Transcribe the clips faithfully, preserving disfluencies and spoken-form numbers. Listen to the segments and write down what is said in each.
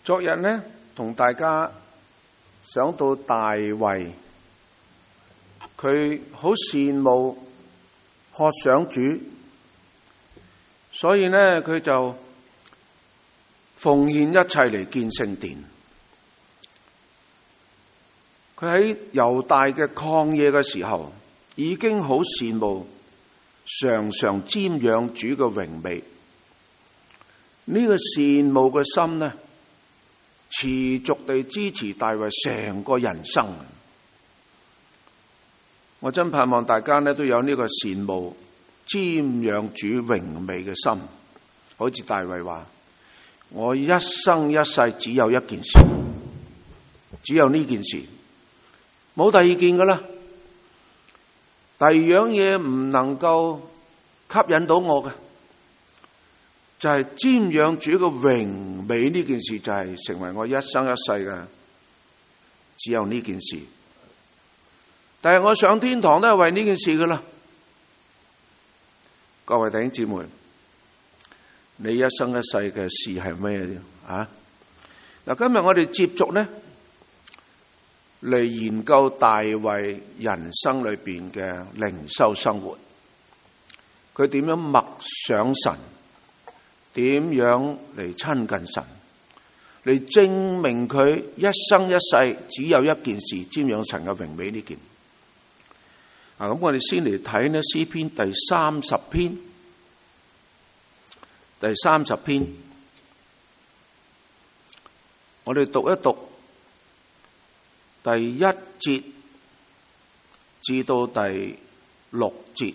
昨日呢，同大家想到大衛，佢好羨慕渴想主，所以呢佢就奉獻一切嚟建聖殿。佢喺猶大嘅曠野嘅時候，已經好羨慕，常常瞻仰主嘅榮美。呢個羨慕嘅心呢，持續地支持大衛成個人生。我真盼望大家呢都有呢個羨慕瞻仰主榮美嘅心，好似大衛話：我一生一世只有一件事，只有呢件事，冇第二件噶啦。第二樣嘢唔能夠吸引到我嘅，就係瞻仰主嘅榮美呢件事，就係成為我一生一世嘅，只有呢件事。但係我上天堂都係為呢件事噶啦。各位弟兄姊妹，你一生一世嘅事係咩啊？嗱，今日我哋接續呢嚟研究大衛人生裏邊嘅靈修生活，佢點樣默想神，點樣嚟親近神，嚟證明佢一生一世只有一件事，瞻仰神嘅榮美呢件。啊，咁我哋先嚟睇呢詩篇第三十篇，第三十篇，我哋讀一讀第一節至到第六節，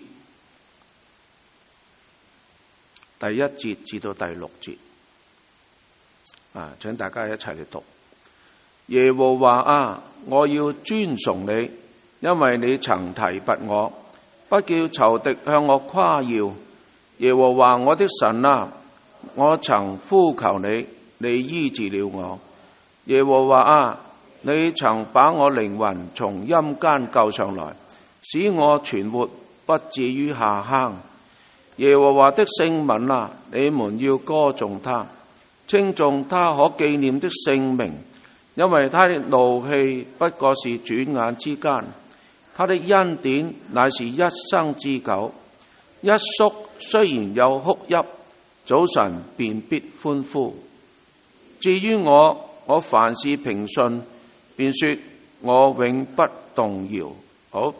第一節至到第六節，啊，請大家一齊嚟讀。耶和華啊，我要尊崇你，因為你曾提拔我，不叫仇敵向我誇耀。耶和華我的神啊，我曾呼求你，你醫治了我。耶和華啊，你曾把我靈魂從陰間救上來，使我存活，不至於下坑。耶和華的聖民啊，你們要歌頌他，稱頌他可紀念的聖名，因為他的怒氣不過是轉眼之間，他的恩典乃是一生之久。一宿雖然有哭泣，早晨便必歡呼。至於我，我凡事平順，便說我永不動搖。好，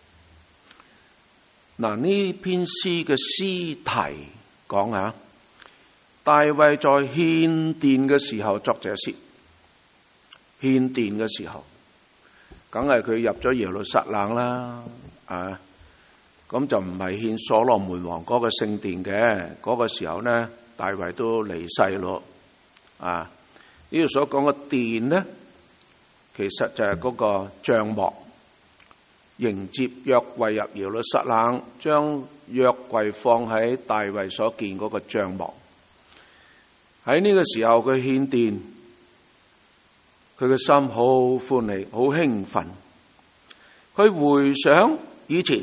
嗱，呢篇詩嘅詩題講下，大衛在獻殿嘅時候作這詩。獻殿嘅時候，梗係佢入咗耶路撒冷啦，啊，咁就唔係獻所羅門王嗰個聖殿嘅。嗰個時候呢，大衛都離世咯，啊，呢度所講嘅殿呢，其實就係嗰個帳幕，迎接約櫃入耶路撒冷，將約櫃放喺大衛所建嗰個帳幕。喺呢個時候佢獻殿，佢嘅心好歡喜，好興奮。佢回想以前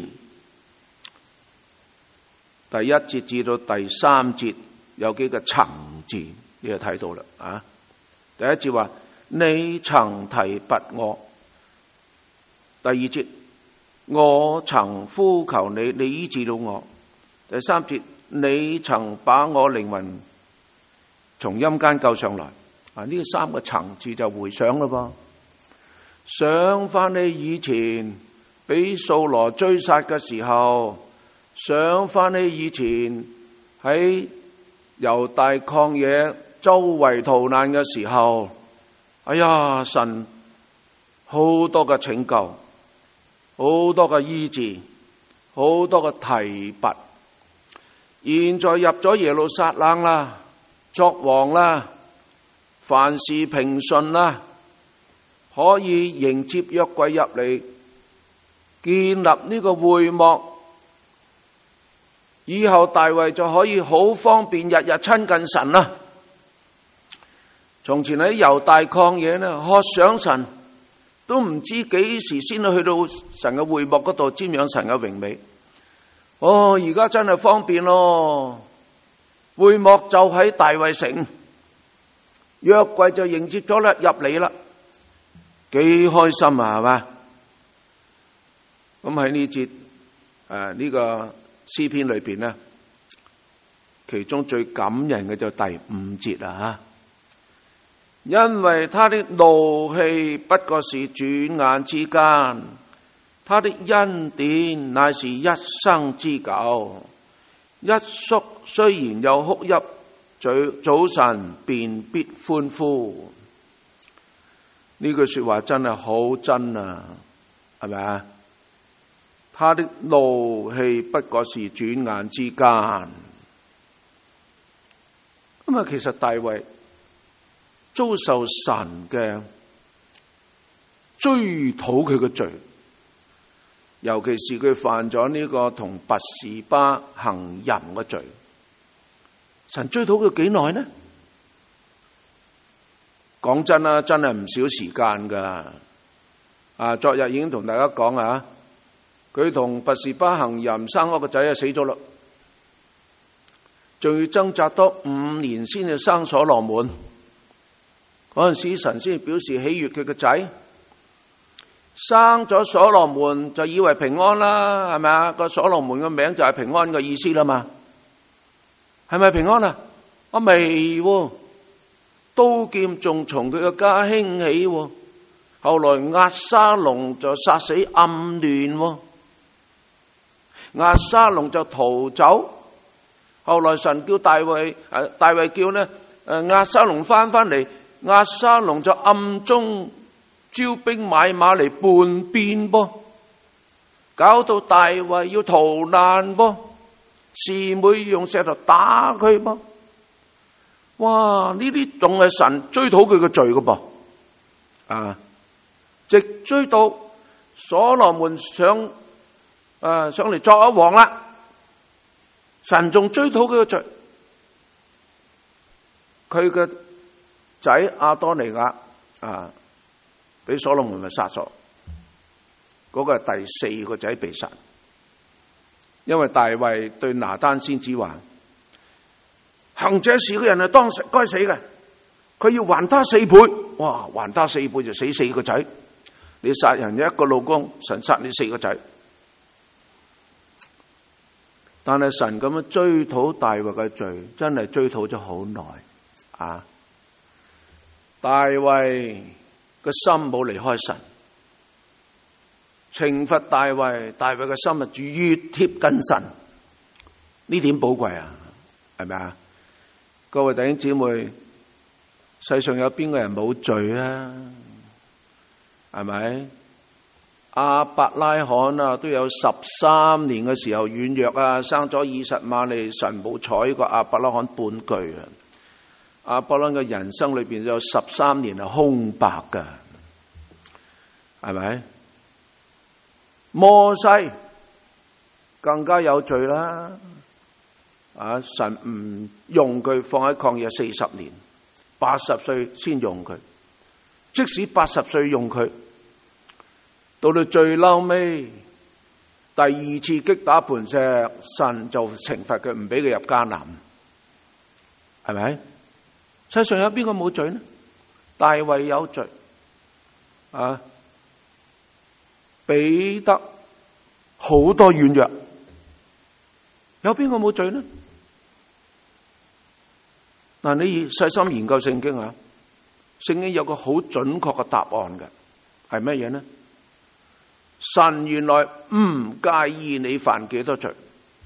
第一節至到第三節有幾個層次，你就睇到啦啊！第一節話你曾提拔我，第二節我曾呼求你，你醫治到我。第三節你曾把我靈魂從陰間救上來。啊，呢三個層次就回想啦噃，想翻你以前俾掃羅追殺嘅時候，想翻你以前喺猶大曠野周圍逃難嘅時候，哎呀，神好多嘅拯救，好多嘅醫治，好多嘅提拔。現在入咗耶路撒冷啦，作王啦，凡事平順啦，可以迎接約櫃入嚟，建立呢個會幕。以後大衛就可以好方便日日親近神啦。從前喺猶大曠野呢，渴想神，都唔知幾時先去到神嘅會幕嗰度瞻仰神嘅榮美。哦，而家真係方便咯，會幕就喺大衛城。 約櫃就迎接咗啦，入嚟啦，幾開心啊，係嘛？咁喺呢節誒呢個詩篇裏邊咧，其中最感人嘅就第五節啦吓，因為他的怒氣不過是轉眼之間，他的恩典乃是一生之久。一宿雖然有哭泣，早早晨便必歡呼。呢句說話真係好真啊，係咪啊？他的怒氣不過是轉眼之間。咁啊，其實大衛遭受神嘅追討佢嘅罪，尤其是佢犯咗呢個同拔示巴行淫嘅罪。神追討佢幾耐呢？講真啦，真係唔少時間噶。啊，昨日已經同大家講啊，佢同拔示巴行淫，生咗個仔就死咗啦，仲要掙扎多五年先至生所羅門。嗰陣時神先表示喜悅佢個仔，生咗所羅門就以為平安啦，係咪啊？個所羅門嘅名就係平安嘅意思啦嘛，係咪平安啊？啊未喎，刀劍仲從佢嘅家興起喎。後來押沙龍就殺死暗嫩喎，押沙龍就逃走。後來神叫大衛，誒大衛叫呢，誒押沙龍翻翻嚟，押沙龍就暗中招兵買馬嚟叛變噃，搞到大衛要逃難噃，示每用石頭打佢噃。哇！呢啲仲係神追討佢嘅罪㗎噃，啊！直追到所羅門上誒、呃、上嚟作咗王啦，神仲追討佢嘅罪。佢嘅仔亞多尼雅啊，俾所羅門咪殺咗，嗰、那個係第四個仔被殺，因為大衛對拿單先知話：行這事嘅人係當該死嘅，佢要還他四倍。哇！還他四倍就死四個仔。你殺人一個老公，神殺你四個仔。但係神咁樣追討大衛嘅罪，真係追討咗好耐啊！大衛個心冇離開神，懲罰大衛，大衛嘅心啊越貼近神。呢點寶貴啊？係咪啊？各位弟兄姊妹，世上有邊個人冇罪啊？係咪？亞伯拉罕啊，都有十三年嘅時候軟弱啊，生咗以實瑪利，神冇睬過亞伯拉罕半句啊。亞伯拉罕嘅人生裏邊有十三年係空白噶，係咪？摩西更加有罪啦，啊！神唔用佢，放喺曠野四十年，八十歲先用佢。即使八十歲用佢，到到最嬲尾，第二次擊打磐石，神就懲罰佢，唔俾佢入迦南，係咪？世上有邊個冇罪呢？大衛有罪，啊！彼得好多軟弱，有邊個冇罪呢？嗱，你細心研究聖經啊！聖經有個好準確嘅答案嘅，係乜嘢呢？神原來唔介意你犯幾多罪，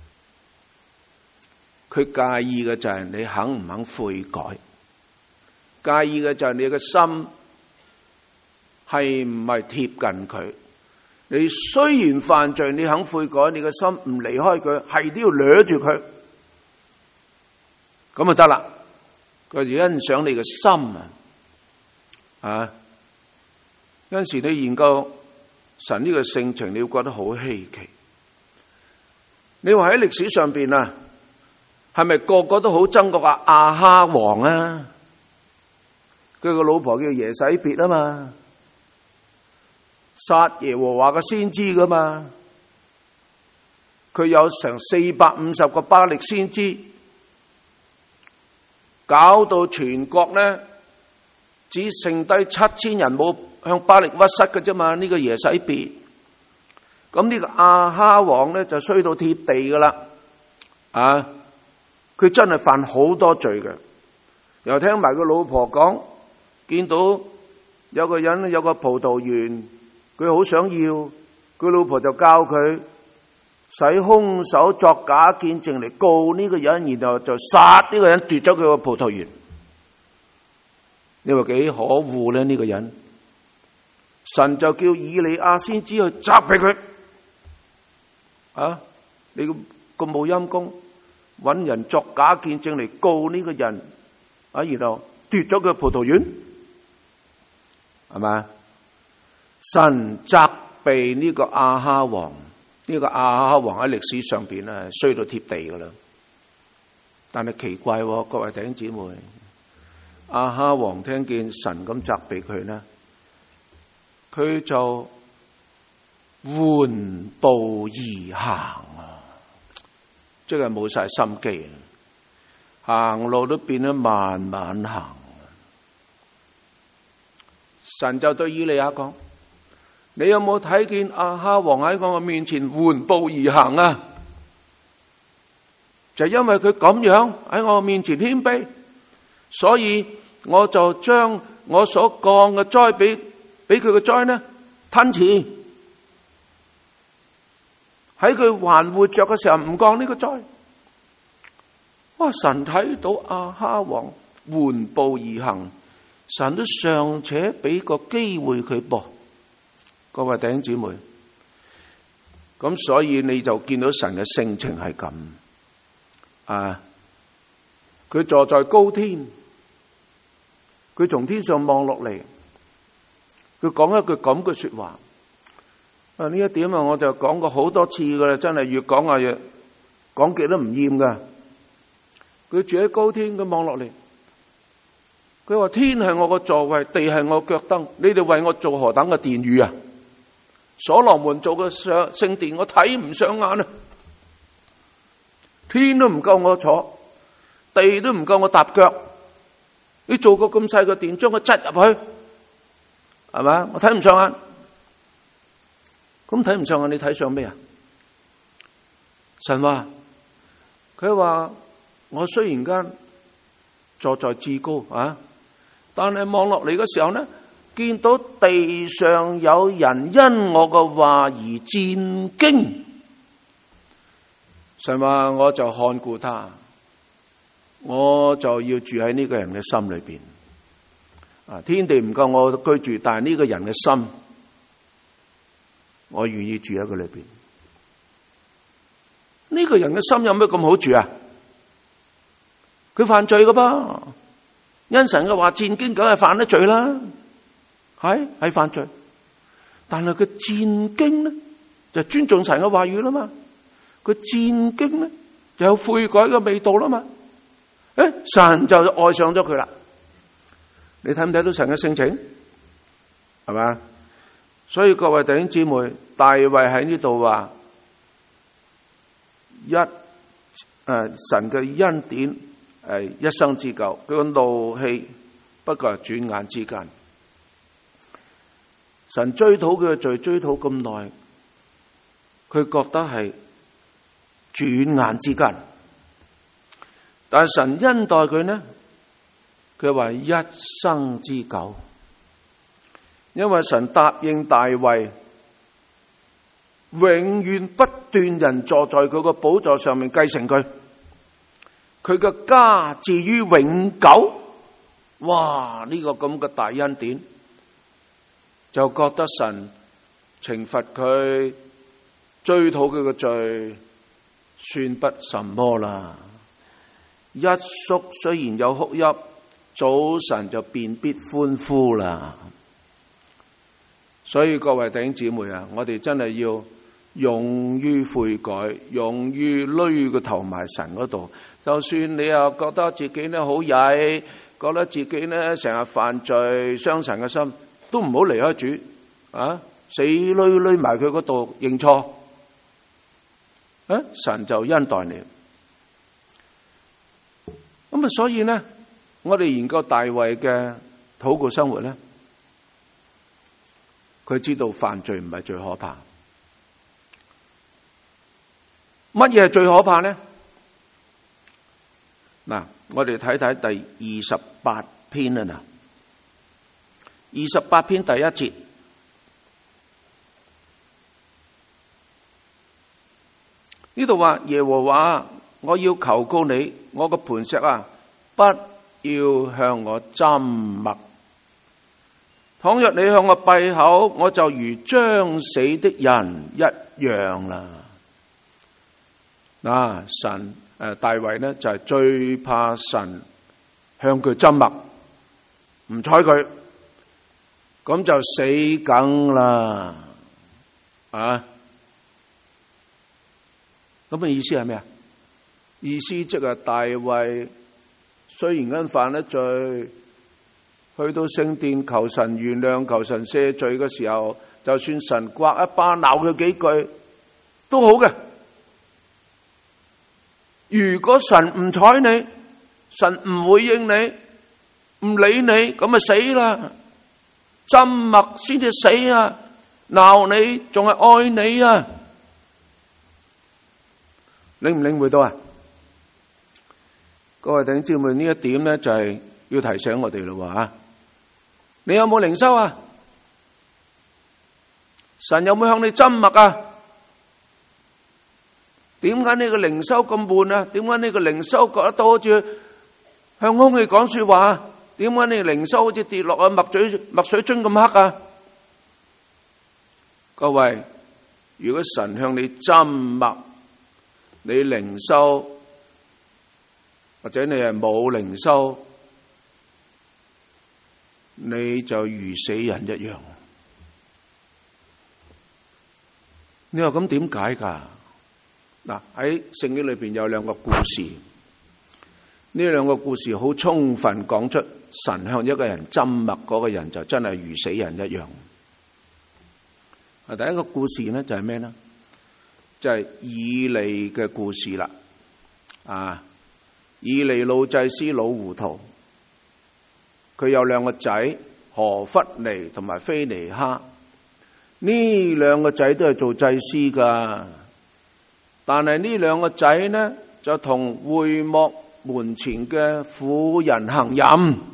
佢介意嘅就係你肯唔肯悔改，介意嘅就係你嘅心係唔係貼近佢。你雖然犯罪，你肯悔改，你嘅心唔離開佢，係都要掠住佢，咁就得啦。佢欣賞你嘅心啊！啊！有陣時你研究神呢個性情，你會覺得好稀奇。你話喺歷史上邊啊，係咪個個都好憎嗰個亞哈王啊？佢個老婆叫耶洗別啊嘛，殺耶和華嘅先知噶嘛。佢有成四百五十個巴力先知，搞到全國呢。 只剩低七千人冇向巴力屈膝嘅啫嘛。呢個耶洗別，咁呢個亞哈王咧就衰到貼地噶啦，啊！佢真係犯好多罪嘅。又聽埋個老婆講，見到有個人有個葡萄園，佢好想要，佢老婆就教佢使兇手作假見證嚟告呢個人，然後就殺呢個人，奪咗佢個葡萄園。你話幾可惡咧？呢個人，神就叫以利亞先知去責備佢。啊！你咁冇陰功，搵人作假見證嚟告呢個人，啊，然後奪咗佢葡萄園，係咪？神責備呢個亞哈王，呢、這個亞哈王喺歷史上邊咧衰到貼地噶啦。但係奇怪，各位弟兄姊妹，亞哈王聽見神咁責備佢呢，佢就緩步而行啊，即係冇晒心機，行路都變得慢慢行。神就對以利亞講：你有冇睇見亞哈王喺我嘅面前緩步而行啊？就因為佢咁樣喺我面前謙卑，所以我就將我所降嘅災俾俾佢嘅災呢吞遲。喺佢還活着嘅時候唔降呢個災。哇！神睇到亞哈王緩步而行，神都尚且俾個機會佢噃。各位弟兄姊妹，咁所以你就見到神嘅性情係咁啊！佢坐在高天，佢從天上望落嚟，佢講一句咁嘅說話。啊！呢一點啊，我就講過好多次噶啦，真係越講啊越講極都唔厭噶。佢住喺高天，佢望落嚟，佢話天係我個座位，地係我腳凳，你哋為我做何等嘅殿宇啊？所羅門做嘅上聖殿，我睇唔上眼啊！天都唔夠我坐，地都唔夠我踏腳。你做個咁細個殿，將佢擠入去，係咪？我睇唔上眼。咁睇唔上眼，你睇上咩啊？神話佢話我雖然間坐在至高啊，但係望落嚟嘅時候呢，見到地上有人因我嘅話而戰驚。神話我就看顧他，我就要住喺呢個人嘅心裏邊。啊，天地唔夠我居住，但係呢個人嘅心，我願意住喺佢裏邊。呢個人嘅心有咩咁好住啊？佢犯罪噶噃，因神嘅話戰驚，梗係犯得罪啦，係係犯罪。但係佢戰驚咧，就尊重神嘅話語啦嘛。佢戰驚咧，就有悔改嘅味道啦嘛。誒，神就愛上咗佢啦。你睇唔睇到神嘅性情？係咪？所以各位弟兄姊妹，大衛喺呢度話一誒、呃、神嘅恩典係一生之久，佢個怒氣不過係轉眼之間。神追討佢嘅罪，追討咁耐，佢覺得係轉眼之間。但係神恩待佢呢，佢話一生之久。因為神答應大衛，永遠不斷人坐在佢個寶座上面繼承佢，佢嘅家至於永久。哇！呢個咁嘅大恩典，就覺得神懲罰佢、追討佢嘅罪，算不什麼啦。一宿雖然有哭泣，早晨就便必歡呼啦。所以各位弟兄姊妹啊，我哋真係要勇於悔改，勇於攏個頭埋神嗰度。就算你又覺得自己咧好曳，覺得自己咧成日犯罪，傷神嘅心，都唔好離開主啊！死攏攏埋佢嗰度認錯，啊，神就恩待你。咁啊，所以呢，我哋研究大衛嘅禱告生活咧，佢知道犯罪唔係最可怕。乜嘢係最可怕咧？嗱，我哋睇睇第二十八篇啊，嗱，二十八篇第一節，呢度話耶和華，我要求告你，我個磐石啊，不要向我緘默。倘若你向我閉口，我就如將死的人一樣啦。嗱，神誒大衛呢就係最怕神向佢緘默，唔睬佢，咁就死梗啦。啊，咁嘅意思係咩啊？意思即係大衛雖然因犯咗罪，去到聖殿求神原諒、求神赦罪嘅時候，就算神刮一巴鬧佢幾句都好嘅。如果神唔睬你，神唔回應你，唔理你，咁咪死啦！緘默先至死啊！鬧你仲係愛你啊！領唔領會到啊？各位弟兄姊妹，呢一點咧就係要提醒我哋咯吓。你有冇靈修啊？神有冇向你緘默啊？點解呢個靈修咁悶啊？點解呢個靈修覺得到好似向空氣講說話啊？點解呢個靈修好似跌落去墨水墨水樽咁黑啊？各位，如果神向你緘默，你靈修或者你係冇靈修，你就如死人一樣。你話咁點解㗎？嗱，喺聖經裏邊有兩個故事，呢兩個故事好充分講出神向一個人緘默，嗰個人就真係如死人一樣。啊，第一個故事咧就係咩咧？就係以利嘅故事啦。啊，以利老祭司老糊塗，佢有兩個仔何弗尼同埋非尼哈，呢兩個仔都係做祭司噶。但係呢兩個仔呢，就同會幕門前嘅婦人行淫，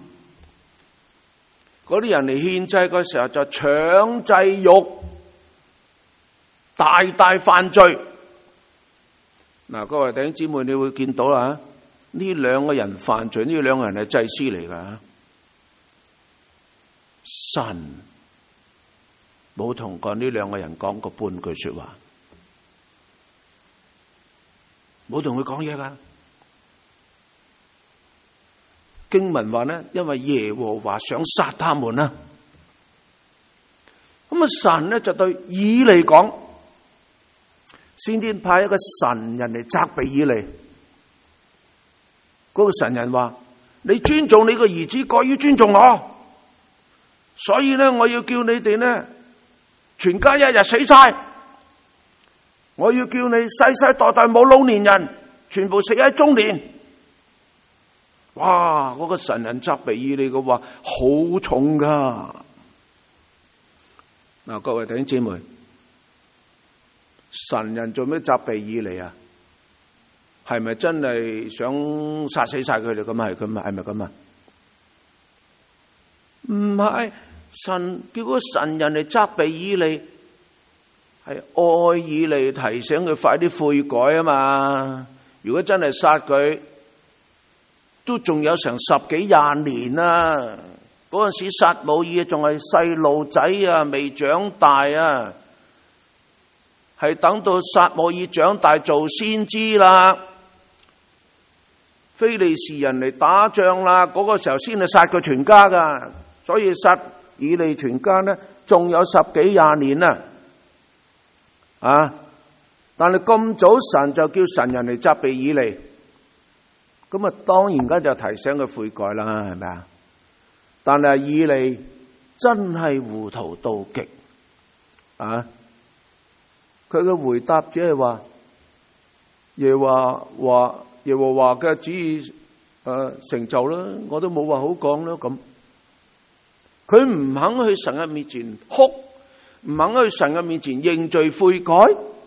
嗰啲人嚟獻祭嗰時候就搶祭肉，大大犯罪。嗱，各位弟兄姊妹，你會見到啦，呢兩個人犯罪，呢兩個人係祭司嚟噶，神冇同過呢兩個人講過半句說話。冇同佢講嘢噶，經文話呢，因為耶和華想殺他們啦。咁啊，神呢就對以利講，先天派一個神人嚟責備以利。嗰個神人話：你尊重你個兒子，過於尊重我，所以呢，我要叫你哋呢，全家一日死晒。我要叫你世世代代冇老年人，全部死喺中年。哇！嗰個神人責備以利嘅話好重噶。嗱，各位弟兄姊妹，神人做咩責備以利啊？係咪真係想殺死晒佢哋咁啊？係咁啊？係咪咁啊？唔係，神叫嗰個神人嚟責備以利，係愛以利，提醒佢快啲悔改啊嘛！如果真係殺佢，都仲有成十幾廿年啦。嗰陣時撒母耳仲係細路仔啊，未長大啊，係等到撒母耳長大做先知啦，非利士人嚟打仗啦，嗰個時候先係殺佢全家噶。所以殺以利全家呢，仲有十幾廿年啦。啊！但係咁早神就叫神人嚟責備以利，咁啊當然間就提醒佢悔改啦，係咪啊？但係以利真係糊塗到極啊！佢嘅回答只係話耶和華耶和華嘅旨意誒成就啦，我都冇話好講啦咁。 佢唔肯去神嘅面前哭，唔肯去神嘅面前認罪悔改，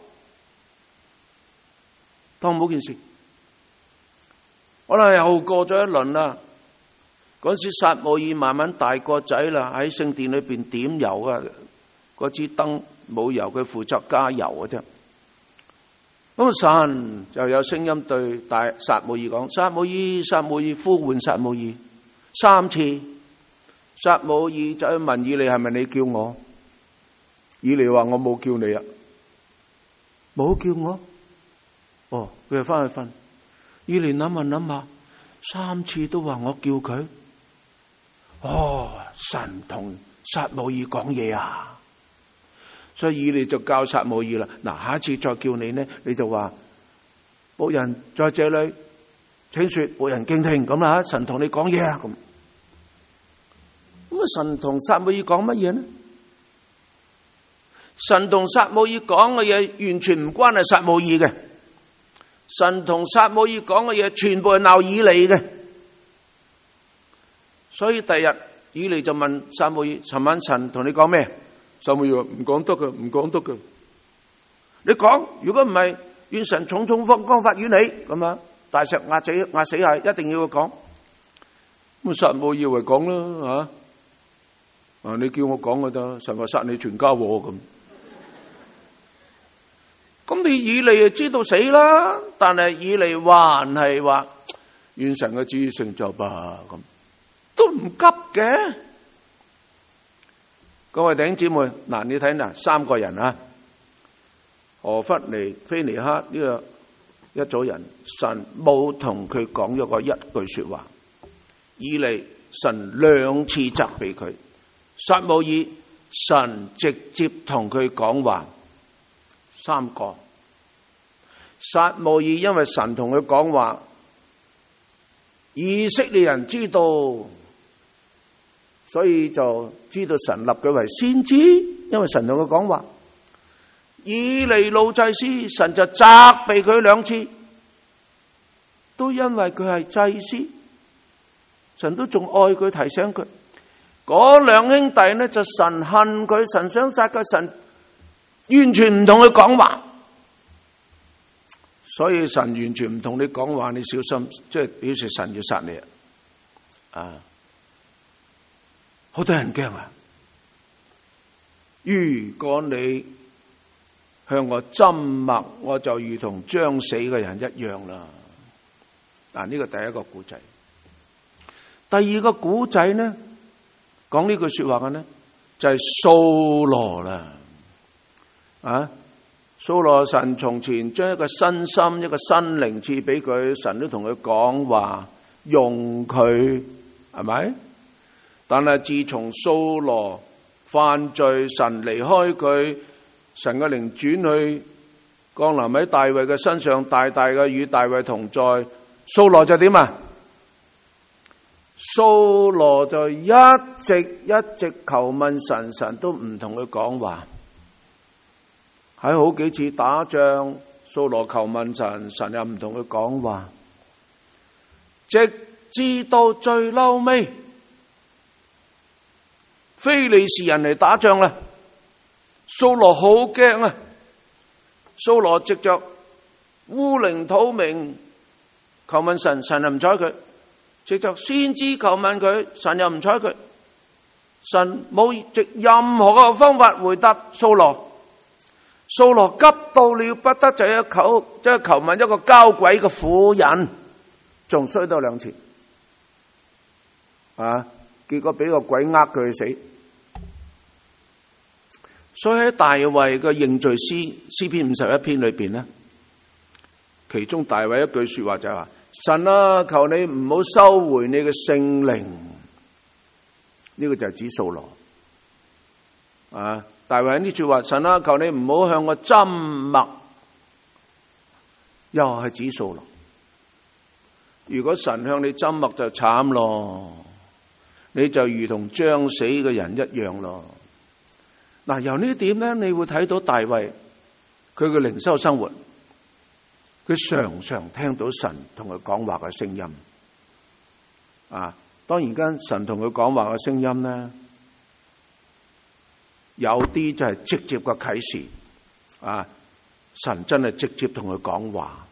當冇件事。可能又過咗一輪啦，嗰時撒母耳慢慢大個仔啦，喺聖殿裏邊點油啊，嗰支燈冇油，佢負責加油嘅啫。咁神就有聲音對大撒母耳講：撒母耳，撒母耳，呼喚撒母耳三次。撒母耳就去問以利：係咪你叫我？以利話：我冇叫你啊，冇叫我。哦，佢就翻去瞓。以利諗下諗下，三次都話我叫佢。哦，神同撒母耳講嘢啊！所以以利就教撒母耳啦。嗱，下一次再叫你呢，你就話：僕人在這裏，請說，僕人敬聽。咁啦，神同你講嘢啊！咁咁啊，神同撒母耳講乜嘢呢？神同撒母耳講嘅嘢完全唔關係撒母耳嘅。神同撒母耳講嘅嘢全部係鬧以利嘅。所以第日以利就問撒母耳：尋晚神同你講咩？撒母耳話：唔講得嘅，唔講得嘅。你講，如果唔係，願神重重方光發於你。咁啊，大石壓死壓死係一定要講。咁撒母耳為講啦吓，啊你叫我講嘅啫，神話殺你全家喎咁。咁你以利就知道死啦，但係以利還係話願神嘅旨意成就吧，咁都唔急嘅。各位弟兄姊妹，嗱你睇嗱，三個人啊，何弗尼、菲尼克呢個一組人，神冇同佢講咗個一句說話。以利神兩次責備佢，撒母耳神直接同佢講話。三個，撒母耳因為神同佢講話，以色列人知道，所以就知道神立佢為先知，因為神同佢講話。以利老祭司，神就責備佢兩次，都因為佢係祭司，神都仲愛佢，提醒佢。嗰兩兄弟呢，就神恨佢，神想殺佢，神完全唔同佢講話。所以神完全唔同你講話，你小心，即係表示神要殺你啊！好多人驚啊！如果你向我緘默，我就如同將死嘅人一樣啦。嗱，呢個第一個古仔。第二個古仔呢，講呢句說話嘅呢，就係掃羅啦。啊，掃羅神從前將一個新心、一個新靈賜俾佢，神都同佢講話，用佢，係咪？但係自從掃羅犯罪，神離開佢，神嘅靈轉去降臨喺大衛嘅身上，大大嘅與大衛同在。掃羅就點啊？掃羅就一直一直求問神，神都唔同佢講話。喺好幾次打仗，掃羅求問神，神又唔同佢講話。直至到最嬲尾，非利士人嚟打仗啦，掃羅好驚啊！掃羅藉着烏靈土明求問神，神又唔睬佢；藉着先知求問佢，神又唔睬佢。神冇藉任何嘅方法回答掃羅。掃羅急到了不得，就一求即係求問一個交鬼嘅婦人，仲衰多兩次啊！結果俾個鬼呃佢去死。所以喺大衛嘅認罪詩詩篇五十一篇裏邊呢，其中大衛一句說話就係話：神啊，求你唔好收回你嘅聖靈。呢個就係指掃羅啊！大衛呢句話：神啊，求你唔好向我緘默，又係指掃羅。如果神向你緘默就慘咯，你就如同將死嘅人一樣咯。嗱，由呢點咧，你會睇到大衛佢嘅靈修生活，佢常常聽到神同佢講話嘅聲音。啊，當然間神同佢講話嘅聲音咧， 有啲就係直接嘅啟示，啊，神真係直接同佢講話。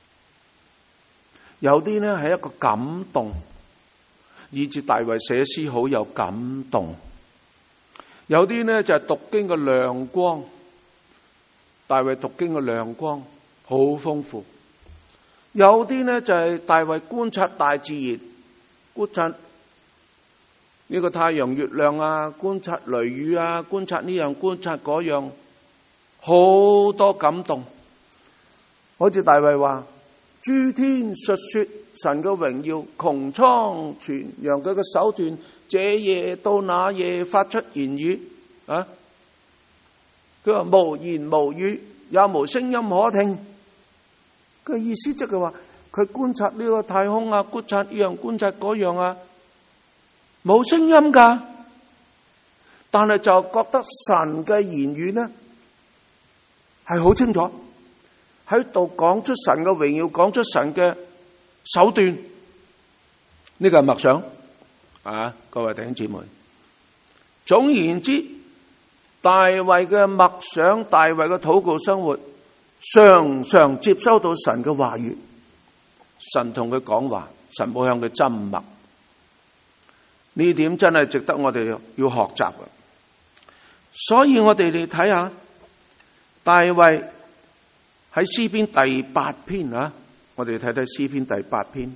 有啲呢係一個感動，以致大衛寫詩好有感動。有啲呢就係讀經嘅亮光，大衛讀經嘅亮光好豐富。有啲呢就係大衛觀察大自然，觀察呢個太陽月亮啊，觀察雷雨啊，觀察呢樣觀察嗰樣，好多感動。好似大衛話，諸天述說神嘅榮耀，穹蒼傳揚佢嘅手段，這夜到那夜發出言語啊！佢話無言無語，也無聲音可聽。佢意思即係話，佢觀察呢個太空啊，觀察呢樣觀察嗰樣啊，冇聲音噶，但係就覺得神嘅言語呢係好清楚，喺度講出神嘅榮耀，講出神嘅手段。呢個係默想啊，各位弟兄姊妹。總而言之，大衛嘅默想，大衛嘅禱告生活，常常接收到神嘅話語，神同佢講話，神冇向佢緘默。呢點真係值得我哋要學習嘅。所以我哋嚟睇下大衛喺詩篇第八篇啊，我哋睇睇詩篇第八篇。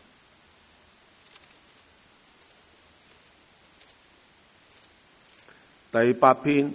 第八篇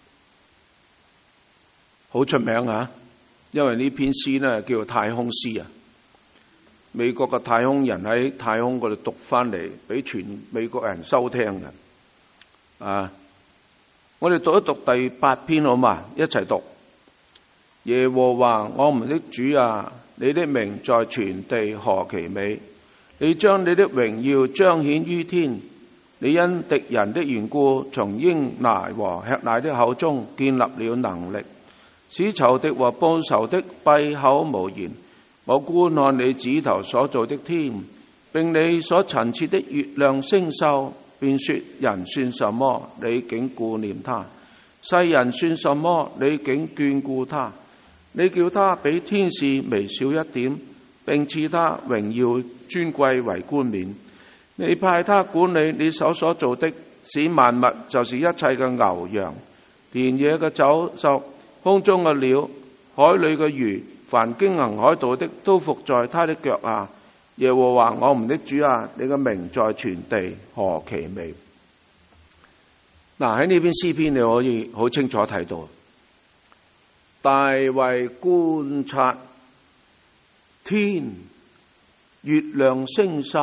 好出名啊，因為呢篇詩呢叫做太空詩啊。美國嘅太空人喺太空嗰度讀翻嚟，俾全美國人收聽嘅。啊，我哋讀一讀第八篇好嘛？一齊讀。耶和華我們的主啊，你的名在全地何其美！你將你的榮耀彰顯於天。你因敵人的緣故，從嬰孩和吃奶的口中建立了能力，使仇敵和報仇的閉口無言。我觀看你指頭所造的天，並你所陳設的月亮星宿，便說：人算什麼？你竟顧念他；世人算什麼？你竟眷顧他。你叫他比天使微小一點，並賜他榮耀尊貴為冠冕。你派他管理你手所造的，使萬物，就是一切嘅牛羊、田野嘅走獸、空中嘅鳥、海裏嘅魚，凡經行海道的，都伏在他的腳下。耶和華我們的主啊，你嘅名在全地何其美！嗱，喺呢篇詩篇你可以好清楚睇到，大衛觀察天、月亮星宿，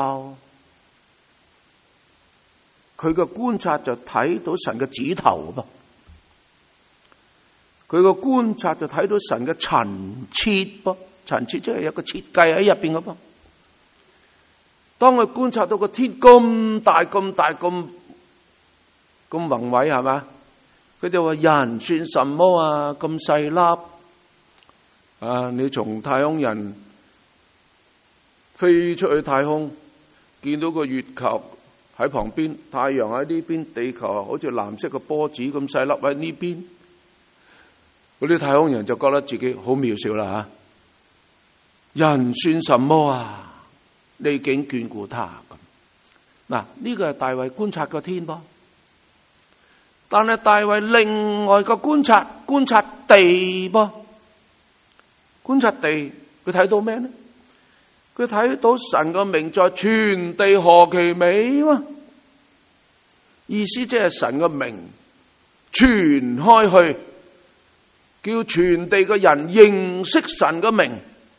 佢嘅觀察就睇到神嘅指頭噃，佢個觀察就睇到神嘅陳設噃，陳設即係有個設計喺入邊嘅噃。當佢觀察到個天咁大、咁大、咁咁宏偉，係嘛？佢就話：人算什麼啊？咁細粒啊！你從太空人飛出去太空，見到個月球喺旁邊，太陽喺呢邊，地球好似藍色嘅波子咁細粒喺呢邊，嗰啲太空人就覺得自己好渺小啦吓！人算什麼啊？你竟眷顧他咁。嗱，呢個係大衛觀察個天噃，但係大衛另外個觀察觀察地噃，觀察地佢睇到咩呢？佢睇到神個名在全地何其美嘛，意思即係神個名傳開去，叫全地嘅人認識神個名，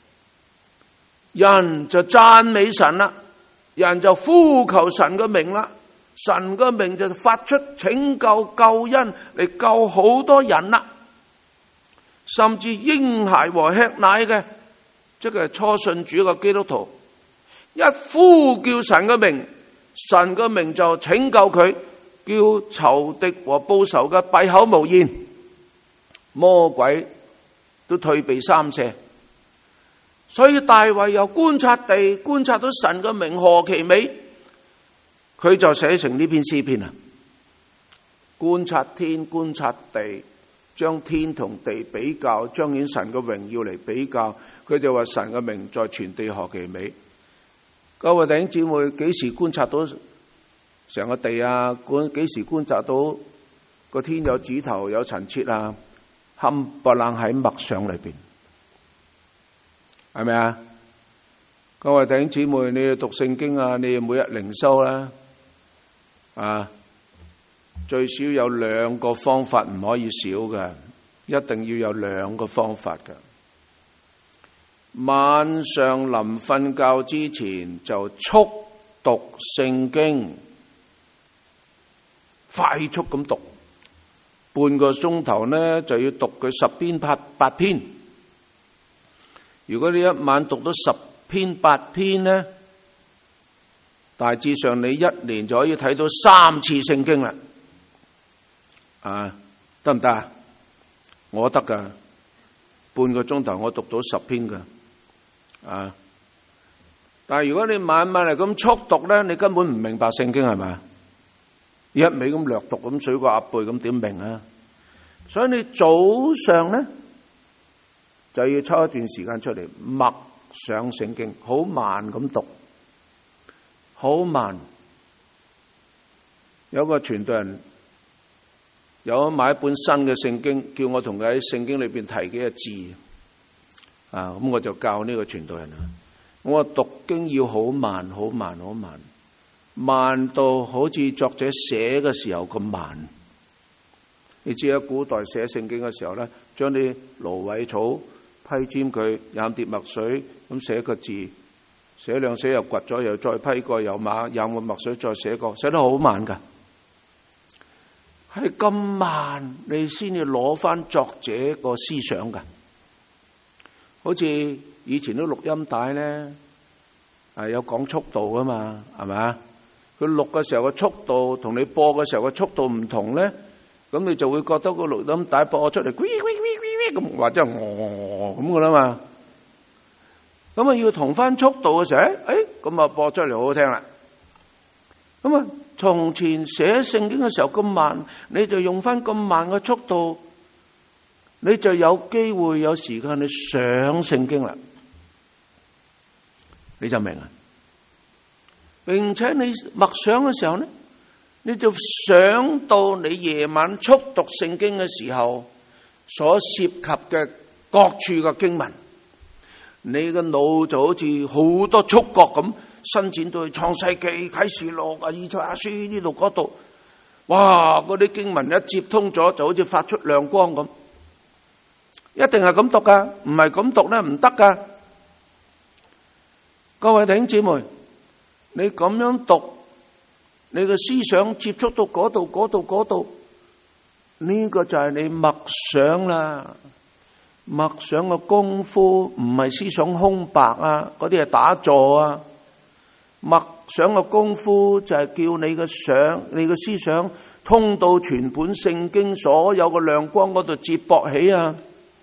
人就讚美神啦，人就呼求神個名啦，神個名就發出拯救救恩嚟救好多人啦，甚至嬰孩和吃奶嘅，即係初信主嘅基督徒，一呼叫神嘅名，神嘅名就拯救佢，叫仇敵和報仇嘅閉口無言，魔鬼都退避三舍。所以大衛又觀察地，觀察到神嘅名何其美，佢就寫成呢篇詩篇啊！ 觀察天，觀察地，將天同地比較，彰顯神嘅榮耀嚟比較。佢就話神嘅名在全地何其美。各位弟兄姊妹，幾時觀察到成個地啊？觀幾時觀察到個天有指頭有陳設啊？冚唪唥喺默想裏邊，係咪啊？各位弟兄姊妹，你要讀聖經啊，你要每日靈修啦，啊，最少有兩個方法唔可以少嘅，一定要有兩個方法嘅。晚上臨瞓覺之前就速讀聖經，快速咁讀，半個鐘頭呢就要讀佢十篇八八篇。如果你一晚讀到十篇八篇呢，大致上你一年就可以睇到三次聖經啦。啊，得唔得啊？我得噶，半個鐘頭我讀到十篇噶。啊！但係如果你晚晚係咁速讀咧，你根本唔明白聖經係咪？一味咁略讀咁水過鴨背咁點明啊？所以你早上咧就要抽一段時間出嚟默想聖經，好慢咁讀，好慢。有個傳道人有買一本新嘅聖經，叫我同佢喺聖經裏邊提幾個字。啊！咁我就教呢個傳道人啊，我話讀經要好慢，好慢，好慢，慢到好似作者寫嘅時候咁慢。你知喺古代寫聖經嘅時候咧，將啲蘆葦草批尖佢，飲碟墨水咁寫個字，寫兩寫又掘咗，又再批過，又馬飲個墨水再寫過，寫得好慢噶。係咁慢，你先至攞翻作者個思想噶。好似以前啲錄音帶咧，係有講速度噶嘛，係咪啊？佢錄嘅時候個速度同你播嘅時候個速度唔同咧，咁你就會覺得個錄音帶播出嚟，咁或者哦咁噶啦嘛。咁啊要同翻速度嘅時候，誒咁啊播出嚟好好聽啦。咁啊，從前寫聖經嘅時候咁慢，你就用翻咁慢嘅速度。你就有機會有時間你上聖經啦，你就明啦。並且你默想嘅時候呢，你就想到你夜晚速讀聖經嘅時候所涉及嘅各處嘅經文，你嘅腦就好似好多觸覺咁伸展到去創世記、啟示錄啊、以賽亞書呢度嗰度，哇！嗰啲經文一接通咗，就好似發出亮光咁。一定係咁讀噶，唔係咁讀咧唔得噶。各位弟兄姊妹，你咁樣讀，你嘅思想接觸到嗰度、嗰度、嗰度，呢個就係你默想啦。默想嘅功夫唔係思想空白啊，嗰啲係打坐啊。默想嘅功夫就係叫你嘅想、你嘅思想通到全本聖經所有嘅亮光嗰度接駁起啊。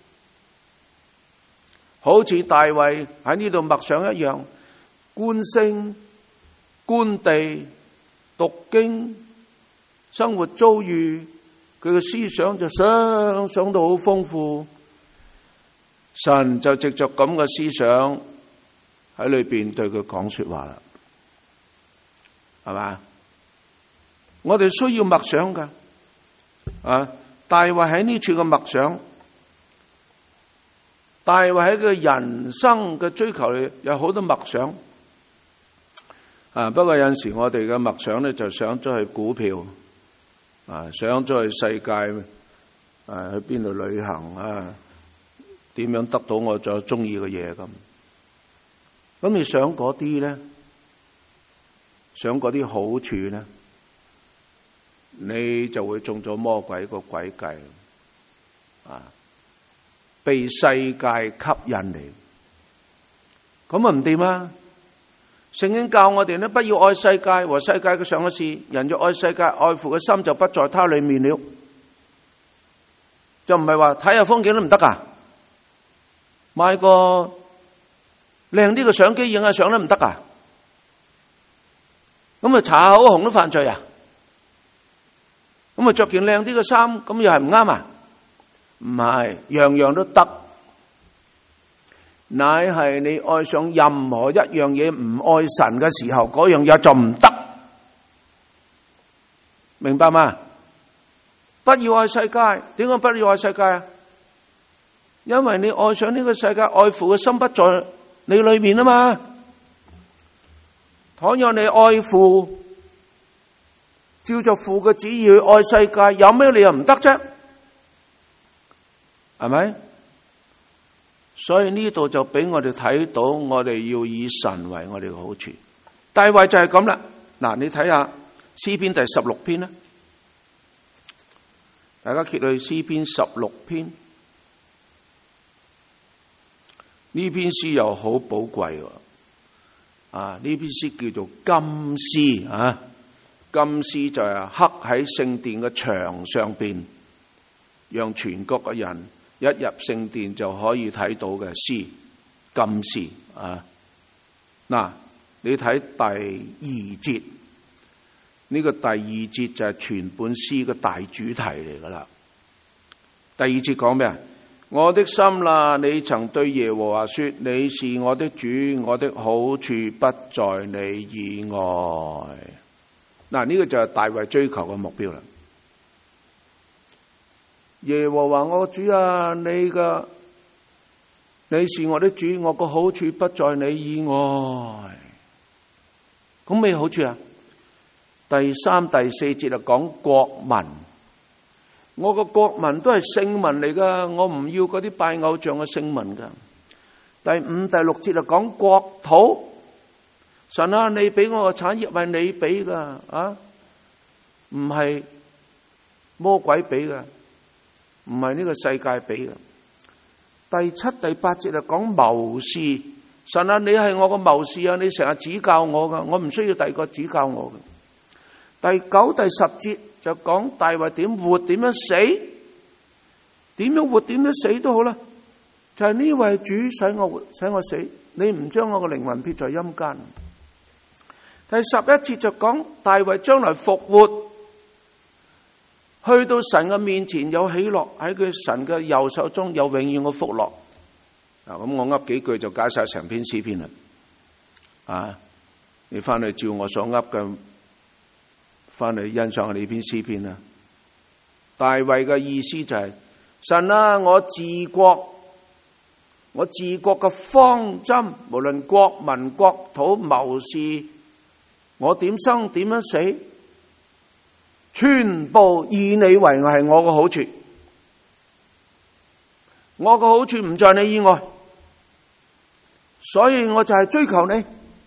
好似大衛喺呢度默想一樣，觀星、觀地、讀經、生活遭遇，佢嘅思想就想想到好豐富。神就藉着咁嘅思想喺裏邊對佢講說話啦，係嘛？我哋需要默想噶，啊！大衛喺呢處嘅默想。大衛喺佢人生嘅追求裏有好多默想，啊！不過有陣時我哋嘅默想咧就想咗去股票，啊，想咗去世界，啊，去邊度旅行啊？點樣得到我最中意嘅嘢咁？咁你想嗰啲咧，想嗰啲好處咧，你就會中咗魔鬼個詭計，啊！被世界吸引嚟，咁啊唔掂啊！聖經教我哋呢，不要愛世界和世界嘅上嘅事，人若愛世界，愛父嘅心就不在他裏面了。就唔係話睇下風景都唔得噶，買個靚啲嘅相機影下相都唔得噶，咁啊搽口紅都犯罪啊！ 咁啊着件靚啲嘅衫，咁又係唔啱啊？唔係，樣樣都得，乃係你愛上任何一樣嘢唔愛神嘅時候，嗰樣嘢就唔得，明白嗎？不要愛世界，點解不要愛世界啊？因為你愛上呢個世界，愛父嘅心不在你裏面啊嘛。倘若你愛父，照着父嘅旨意去愛世界，有咩理由唔得啫？係咪？所以呢度就俾我哋睇到，我哋要以神為我哋嘅好處。大衛就係咁啦。嗱，你睇下詩篇第十六篇啦，大家揭去詩篇十六篇，呢篇詩又好寶貴喎。啊，呢篇詩叫做金詩啊，金詩就係刻喺聖殿嘅牆上邊，讓全國嘅人一入聖殿就可以睇到嘅詩，金詩啊。嗱，你睇第二節，呢個第二節就係全本詩嘅大主題嚟噶啦。第二節講咩啊？我的心啦，你曾對耶和華說，你是我的主，我的好處不在你以外。嗱，呢個就係大衛追求嘅目標啦。耶和華我主啊，你嘅你是我的主，我個好處不在你以外。咁咩好處啊？第三、第四節就講國民。我個國民都係聖民嚟噶，我唔要嗰啲拜偶像嘅聖民噶。第五、第六節就講國土，神啊，你俾我嘅產業係你俾噶啊，唔係魔鬼俾噶，唔係呢個世界俾噶。第七、第八節就講謀士，神啊，你係我個謀士啊，你成日指教我噶，我唔需要第二個指教我嘅。第九、第十節就講大衛點活，點樣死，點樣活，點樣死都好啦。就係呢位主使我活，使我死，你唔將我個靈魂撇在陰間。第十一節就講大衛將來復活，去到神嘅面前有喜樂，喺佢神嘅右手中有永遠嘅福樂。啊，咁我噏幾句就解晒成篇詩篇啦。啊，你翻去照我所噏嘅。翻嚟欣賞下呢篇詩篇啦。大衛嘅意思就係、是、神啊，我治國，我治國嘅方針，無論國民、國土、謀士，我點生點樣死，全部以你為係我嘅好處。我嘅好處唔在你以外，所以我就係追求你。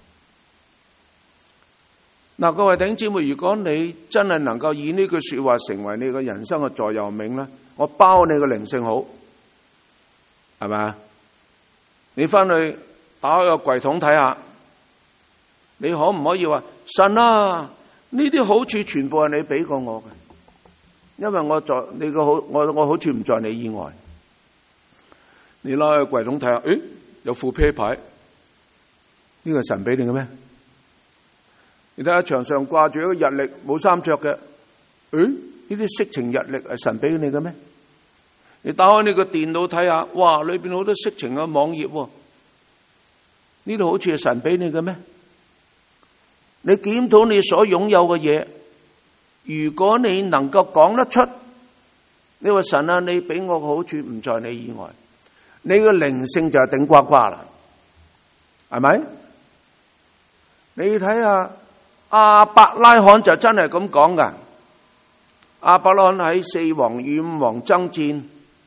嗱，各位弟兄姊妹，如果你真係能夠以呢句說話成為你嘅人生嘅座右銘咧，我包你個靈性好，係咪？你翻去打開個櫃桶睇下，你可唔可以話神啊？呢啲好處全部係你俾過我嘅，因為我在你個好，我我好處唔在你以外。你攞去櫃桶睇下，誒，有副啤牌，呢個係神俾你嘅咩？你睇下牆上掛住一個日曆，冇衫着嘅，誒，呢啲色情日曆係神俾你嘅咩？你打開你個電腦睇下，哇，裏邊好多色情嘅網頁，呢度好似係神俾你嘅咩？你檢討你所擁有嘅嘢，如果你能夠講得出，你話神啊，你俾我嘅好處唔在你以外，你嘅靈性就係頂呱呱啦，係咪？你睇下。亞伯拉罕就真係咁講噶。亞伯拉罕喺四王與五王爭戰，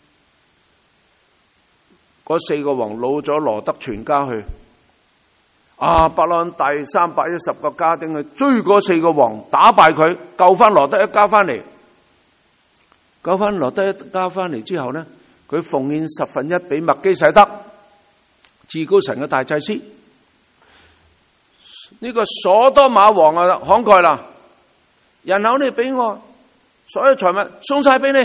嗰四個王老咗羅得全家去，亞伯拉罕帶三百一十個家丁去追嗰四個王，打敗佢，救翻羅得一家翻嚟。救翻羅得一家翻嚟之後呢，佢奉獻十分一俾麥基洗德，至高神嘅大祭司。呢個所多瑪王啊，慷慨啦，人口你俾我，所有財物送晒俾你。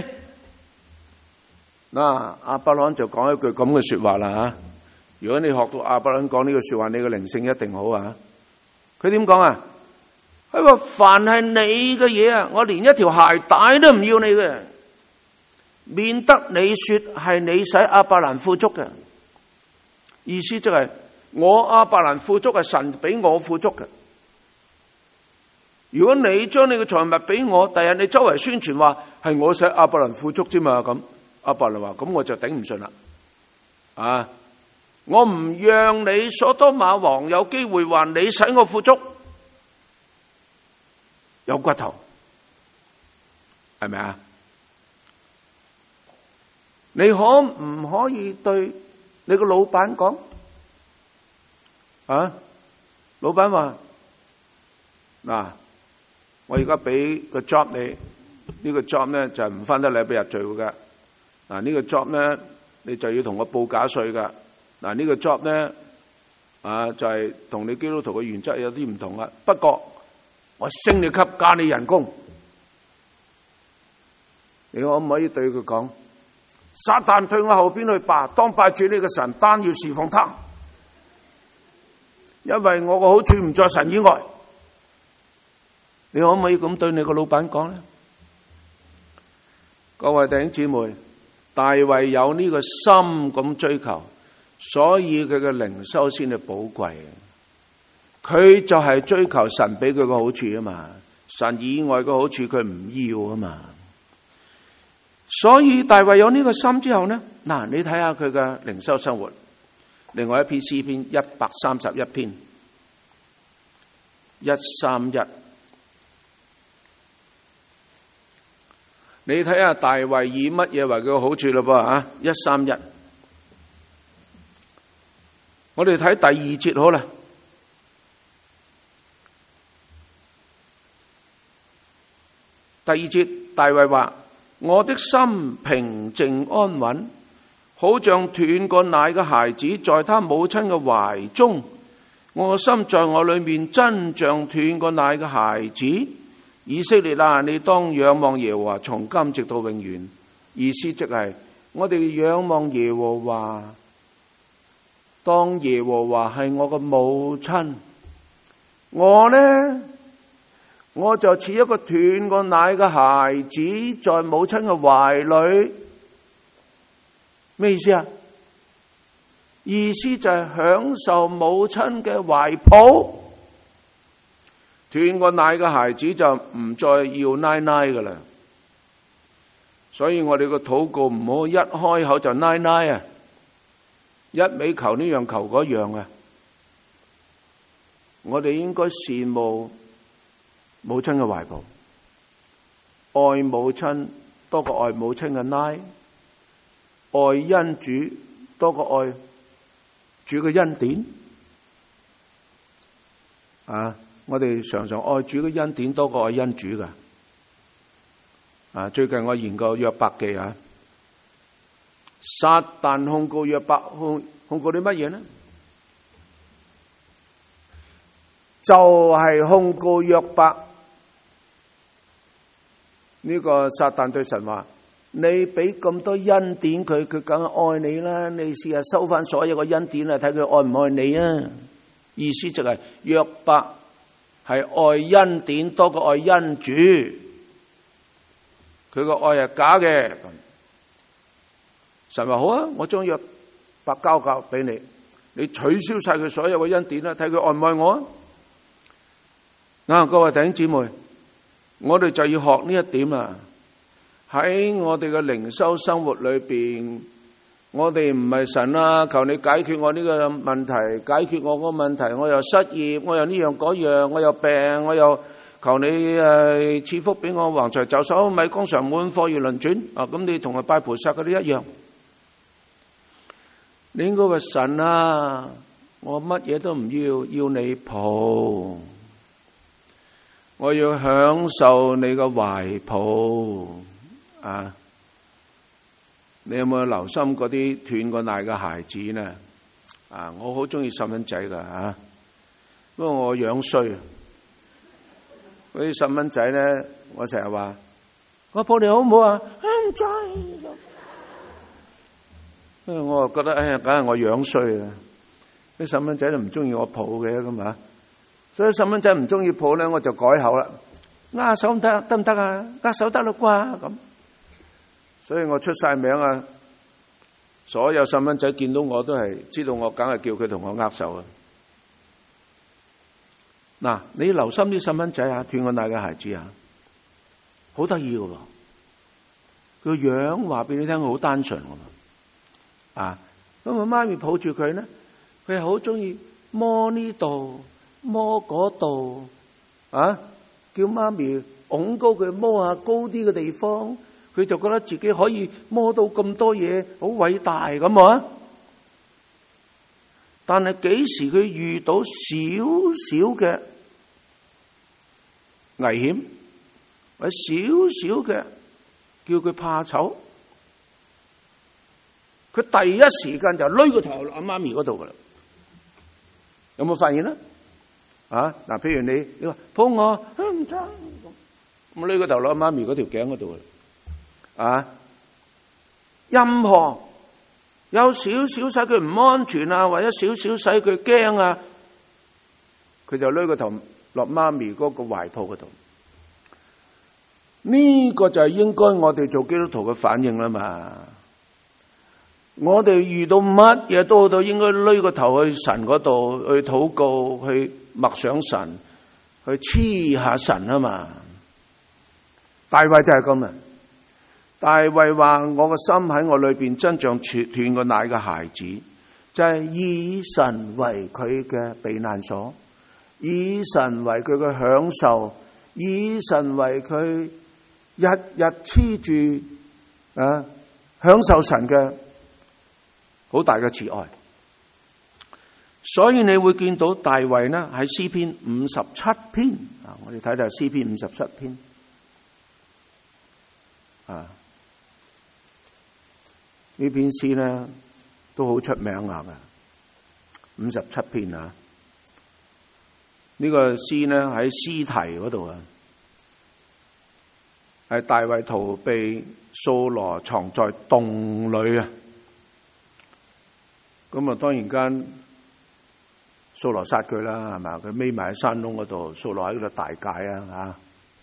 嗱，亞伯蘭就講一句咁嘅說話啦吓。如果你學到亞伯蘭講呢句說話，你嘅靈性一定好啊。佢點講啊？ 佢話凡係你嘅嘢啊，我連一條鞋帶都唔要你嘅，免得你說係你使亞伯蘭富足嘅。意思即係我亞伯蘭富足係神俾我富足嘅。如果你將你嘅財物俾我，第日你周圍宣傳話係我使亞伯蘭富足啫嘛，咁亞伯蘭話咁我就頂唔順啦。啊，我唔讓你所多瑪王有機會話你使我富足，有骨頭，係咪啊？你可唔可以對你個老闆講啊？老闆話嗱，我而家俾個 job 你，呢個 job 咧就係唔翻得禮拜日聚會嘅。嗱，呢個 job 咧你就要同我報假稅噶。嗱，呢個 job 咧啊就係同你基督徒嘅原則有啲唔同啦。不過我升你級加你人工，你可唔可以對佢講？撒旦退我後邊去吧，當拜主呢個神，單要侍奉他，因為我個好處唔在神以外。你可唔可以咁對你個老闆講咧？各位弟兄姊妹，大衛有呢個心咁追求，所以佢嘅靈修先係寶貴。佢就係追求神俾佢個好處啊嘛，神以外嘅好處佢唔要啊嘛。所以大衛有呢個心之後呢，嗱，你睇下佢嘅靈修生活。另外一篇詩篇一百三十一篇一三一，你睇下大衛以乜嘢為佢嘅好處咯噃啊？一三一，我哋睇第二節好啦。第二節大衛話：我的心平靜安穩，好像斷過奶嘅孩子在他母親嘅懷中。我嘅心在我裏面，真像斷過奶嘅孩子。以色列啊，你當仰望耶和華，從今直到永遠。意思即係我哋仰望耶和華，當耶和華係我嘅母親。我呢，我就似一個斷過奶嘅孩子在母親嘅懷裏。咩意思啊？意思就係享受母親嘅懷抱。斷過奶嘅孩子就唔再要奶奶噶啦。所以我哋個禱告唔好一開口就奶奶啊，一味求呢樣求嗰樣啊。我哋應該羨慕母親嘅懷抱，愛母親多過愛母親嘅奶，愛恩主多過愛主嘅恩典啊！我哋常常愛主嘅恩典多過愛恩主噶啊！最近我研究約伯記啊，撒旦控告約伯，控控告啲乜嘢呢？就係、是、控告約伯。呢、這個撒旦對神話：你俾咁多恩典佢，佢梗係愛你啦。你試下收翻所有嘅恩典啊，睇佢愛唔愛你啊？意思就係約伯係愛恩典多過愛恩主，佢個愛係假嘅。神話好啊，我將約伯交教俾你，你取消晒佢所有嘅恩典啦，睇佢愛唔愛我啊？嗱，各位弟兄姊妹，我哋就要學呢一點啦。喺我哋嘅靈修生活裏邊，我哋唔係神啊，求你解決我呢個問題，解決我個問題。我又失業，我又呢樣嗰樣，我又病，我又求你誒賜福俾我，橫財就手，米缸常滿，貨如輪轉。啊，咁你同埋拜菩薩嗰啲一樣。你應該話神啊，我乜嘢都唔要，要你抱。我要享受你個懷抱啊！你有冇留心嗰啲斷過奶嘅孩子呢？啊，我好中意細蚊仔噶吓，不過我樣衰，嗰啲細蚊仔咧，我成日話我抱你好唔好啊？唔制，因為我覺得哎呀，梗係我樣衰啊！啲細蚊仔都唔中意我抱嘅咁啊！ 所以細蚊仔唔中意抱咧，我就改口啦，握手唔得，得唔得啊？握手得啦啩咁。所以我出晒名啊！所有細蚊仔見到我都係知道我，梗係叫佢同我握手啊！嗱，你留心啲細蚊仔啊，斷過奶嘅孩子啊，好得意噶喎！個樣話俾你聽，好單純噶啊！咁我媽咪抱住佢咧，佢係好中意摸呢度摸嗰度啊，叫媽咪拱高佢摸下高啲嘅地方。佢就覺得自己可以摸到咁多嘢，好偉大咁啊！但係幾時佢遇到少少嘅危險，或者少少嘅叫佢怕醜，佢第一時間就攏個頭落阿媽咪嗰度噶啦。有冇發現咧？啊，嗱，譬如你你話抱我，唔得，咁攏個頭落阿媽咪嗰條頸嗰度啦。啊！任何有少少使佢唔安全啊，或者少少使佢驚啊，佢就攏個頭落媽咪嗰個懷抱嗰度。呢個就係應該我哋做基督徒嘅反應啦嘛。我哋遇到乜嘢都好，都應該攏個頭去神嗰度去禱告，去默想神，去黐下神啊嘛。大衛就係咁啊！大衛話：我個心喺我裏邊真像斷過奶嘅孩子，就係、是、以神為佢嘅避難所，以神為佢嘅享受，以神為佢日日黐住啊，享受神嘅好大嘅慈愛。所以你會見到大衛呢喺詩篇五十七篇啊，我哋睇睇詩篇五十七篇啊。呢篇詩咧都好出名下嘅，五十七篇啊！呢個詩咧喺詩題嗰度啊，係大衛逃避掃羅藏在洞裏啊！咁啊，當然間掃羅殺佢啦，係咪？佢匿埋喺山窿嗰度，掃羅喺嗰度大戒啊！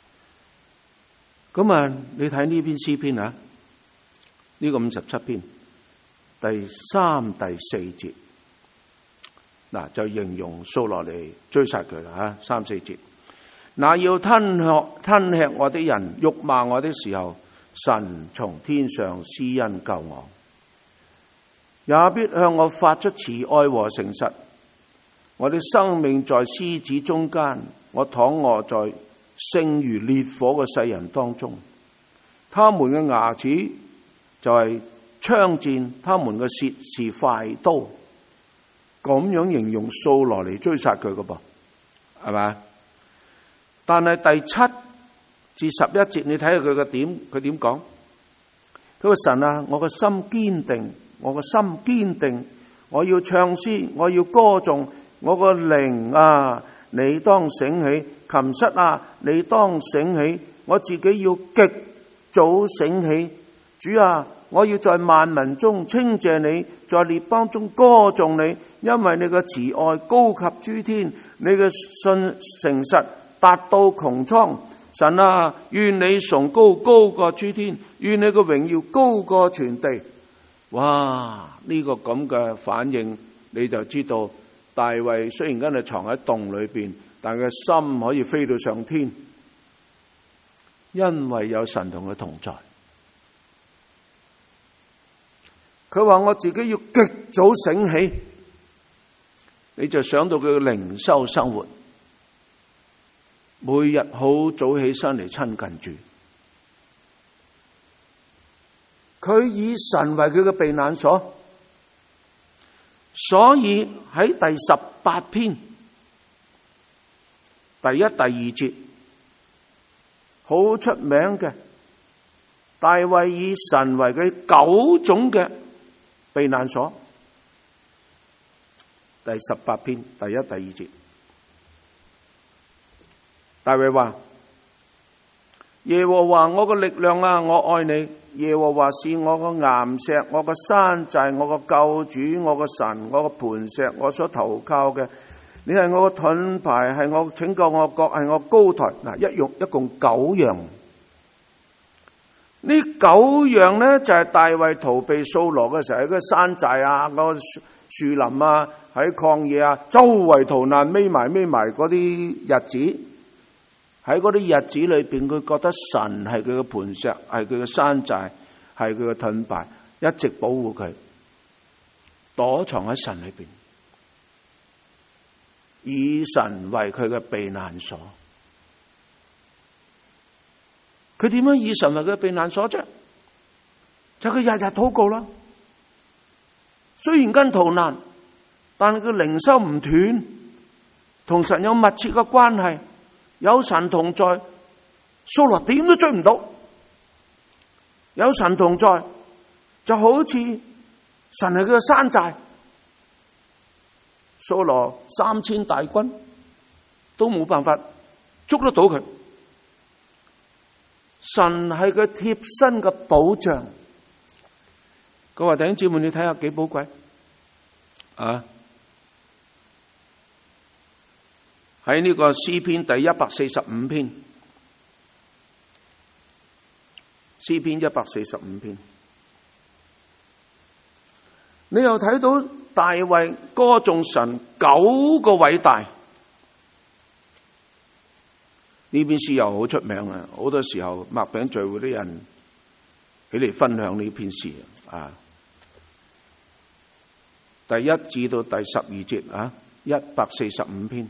嚇！咁啊，你睇呢篇詩篇啊！呢個五十七篇第三、第四節，嗱就形容掃羅嚟追殺佢啦吓，三四節。那要吞喝吞吃我的人辱罵我的時候，神從天上施恩救我，也必向我發出慈愛和誠實。我的生命在獅子中間，我躺臥在星如烈火嘅世人當中，他們嘅牙齒就係槍箭，他們嘅舌是快刀，咁樣形容掃羅嚟追殺佢嘅噃，係咪？但係第七至十一節，你睇下佢嘅點，佢點講？佢話神啊，我嘅心堅定，我嘅心堅定，我要唱詩，我要歌頌，我個靈啊，你當醒起，琴瑟啊，你當醒起，我自己要極早醒起，主啊，我要在萬民中稱謝你，在列邦中歌頌你，因為你嘅慈愛高及諸天，你嘅信誠實達到穹蒼。神啊，願你崇高高過諸天，願你嘅榮耀高過全地。哇！呢、這個咁嘅反應，你就知道大衛雖然今日藏喺洞裏邊，但佢心可以飛到上天，因為有神同佢同在。佢話我自己要極早醒起，你就想到佢嘅靈修生活，每日好早起身嚟親近主。佢以神為佢嘅避難所，所以喺第十八篇第一、第二節好出名嘅，大衛以神為佢九種嘅避難所。第十八篇第一、第二節，大衛話：耶和華我個力量啊，我愛你。耶和華是我個岩石，我個山寨，我個救主，我個神，我個磐石，我所投靠嘅。 你係我個盾牌，係我拯救我國，係我高台。嗱，一用一共九樣。呢九樣咧就係大衛逃避掃羅嘅時候喺個山寨啊、個樹林啊、喺曠野啊，周圍逃難，匿埋匿埋嗰啲日子。喺嗰啲日子裏邊，佢覺得神係佢嘅磐石，係佢嘅山寨，係佢嘅盾牌，一直保護佢，躲藏喺神裏邊，以神為佢嘅避難所。佢點樣以神為佢嘅避難所啫？就佢日日禱告啦。雖然跟逃難，但係佢靈修唔斷，同神有密切嘅關係，有神同在，掃羅點都追唔到。有神同在，就好似神係佢嘅山寨，掃羅三千大軍都冇辦法捉得到佢。神係佢貼身嘅保障。各位弟兄姊妹，你睇下幾寶貴啊！喺呢個詩篇第一百四十五篇，詩篇一百四十五篇，你又睇到大衛歌頌神九個偉大。呢篇詩又好出名啊！好多時候麥餅聚會啲人起嚟分享呢篇詩啊。第一至到第十二節啊，一百四十五篇。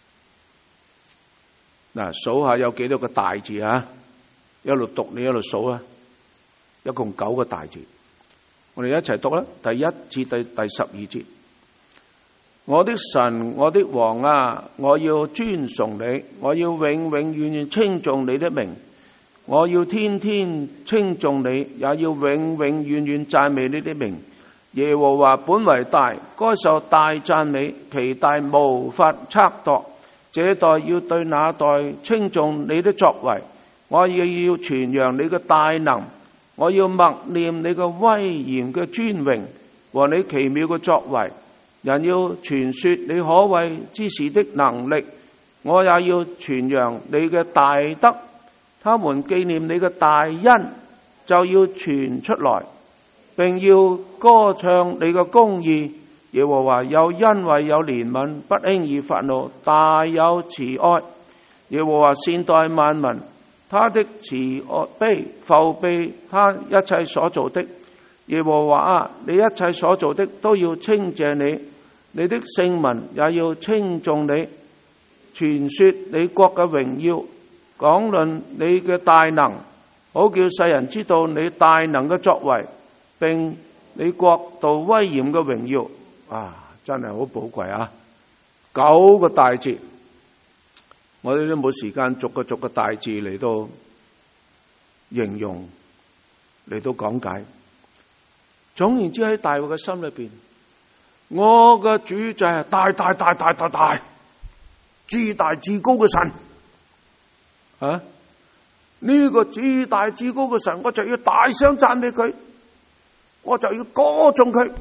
嗱，數下有幾多個大字啊？一路讀你一路數啊，一共九個大字。我哋一齊讀啦，第一至第第十二節。我的神，我的王啊，我要尊崇你，我要永永遠遠稱頌你的名，我要天天稱頌你，也要永永遠遠讚美你的名。耶和華本為大，該受大讚美，其大無法測度。這代要對那代稱頌你的作為，我亦要傳揚你嘅大能，我要默念你嘅威嚴嘅尊榮和你奇妙嘅作為。人要傳說你可畏之事的能力，我也要傳揚你嘅大德。他們紀念你嘅大恩，就要傳出來，並要歌唱你嘅公義。耶和華有恩惠有憐憫，不輕易發怒，大有慈愛。耶和華善待萬民，他的慈悲覆庇他一切所做的。耶和華啊，你一切所做的都要稱謝你，你的聖民也要稱頌你，傳說你國嘅榮耀，講論你嘅大能，好叫世人知道你大能嘅作為，並你國度威嚴嘅榮耀。啊，真係好寶貴啊！九個大字，我哋都冇時間逐個逐個大字嚟到形容，嚟到講解。總言之，喺大衛嘅心裏邊，我嘅主就係大大大大大大至大至高嘅神啊！呢個至大至高嘅神，我就要大聲讚美佢，我就要歌頌佢。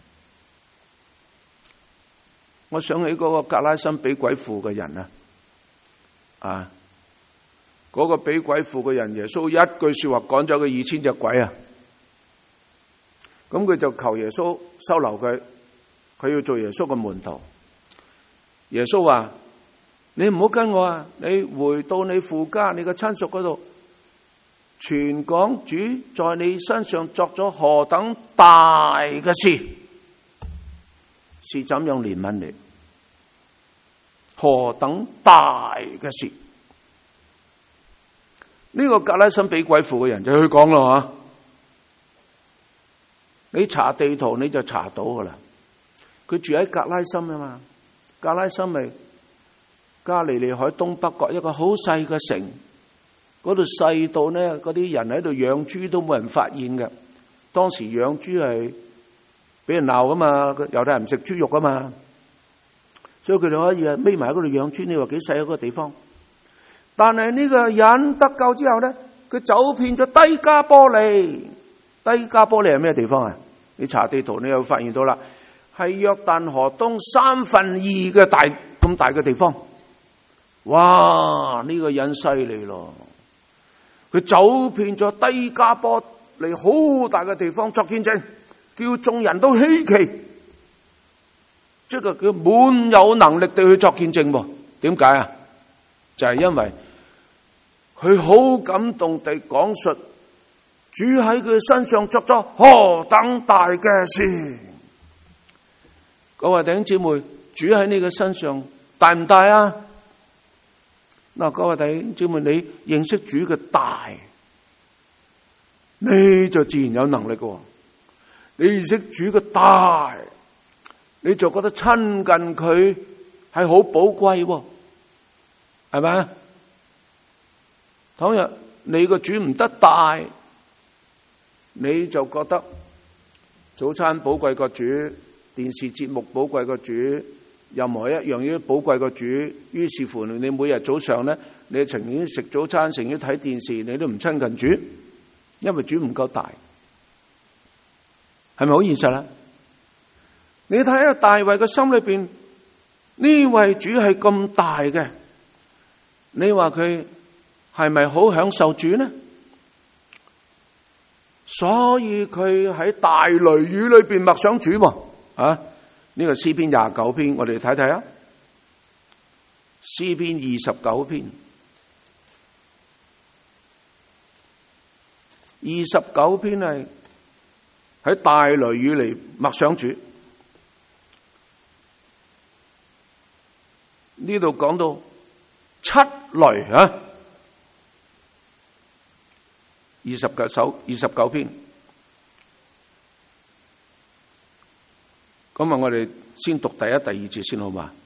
我想起嗰個格拉森俾鬼附嘅人啊，啊，嗰個俾鬼附嘅人，耶穌一句說話趕走佢二千隻鬼啊！咁佢就求耶穌收留佢，佢要做耶穌嘅門徒。耶穌話：你唔好跟我啊！你回到你父家、你嘅親屬嗰度，傳講主在你身上作咗何等大嘅事，是怎樣憐憫你？何等大嘅事？呢、這個格拉森俾鬼附嘅人就去講咯吓。你查地圖你就查到噶啦。佢住喺格拉森啊嘛，格拉森咪加利利海東北角一個好細嘅城，嗰度細到呢，嗰啲人喺度養豬都冇人發現嘅。當時養豬係俾人鬧噶嘛，猶太人唔食豬肉噶嘛，所以佢哋可以匿埋喺嗰度養豬。你話幾細一個地方？但係呢個人得救之後咧，佢走遍咗低加波利。低加波利係咩地方啊？你查地圖你又發現到啦， 係約旦河東三分二嘅大咁大嘅地方。哇！呢、這個人犀利咯，佢走遍咗低加波利好大嘅地方作見證，叫眾人都稀奇，即係佢滿有能力地去作見證。點解啊？就係、是、因為佢好感動地講述主喺佢身上作咗何等大嘅事。各位弟兄姊妹，主喺你嘅身上大唔大啊？嗱，各位弟兄姊妹，你認識主嘅大，你就自然有能力嘅。你認識主嘅大，你就覺得親近佢係好寶貴，係咪？倘若你個主唔得大，你就覺得早餐寶貴過主，電視節目寶貴過主，任何一樣嘢都寶貴過主。於是乎，你每日早上咧，你情願食早餐，情願睇電視，你都唔親近主，因為主唔夠大，係咪好現實啦？你睇下大衛嘅心裏邊，呢位主係咁大嘅，你話佢係咪好享受主呢？所以佢喺大雷雨裏邊默想主喎。啊！呢個詩篇廿九篇，我哋睇睇啊。詩篇二十九篇，二十九篇係喺大雷雨嚟默想主。呢度講到七雷啊，二十九首，二十九篇。咁啊，我哋先讀第一、第二節先好嘛？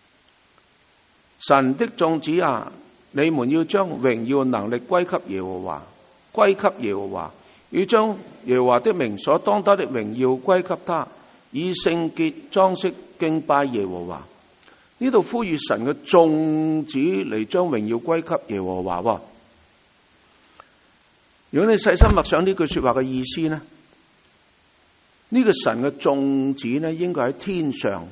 神的眾子啊，你們要將榮耀能力歸給耶和華，歸給耶和華，要將耶和華的名所當得的榮耀歸給他，以聖潔裝飾敬拜耶和華。呢度呼籲神嘅眾子嚟將榮耀歸給耶和華喎。如果你細心默想呢句說話嘅意思呢？呢個神嘅眾子呢，應該喺天上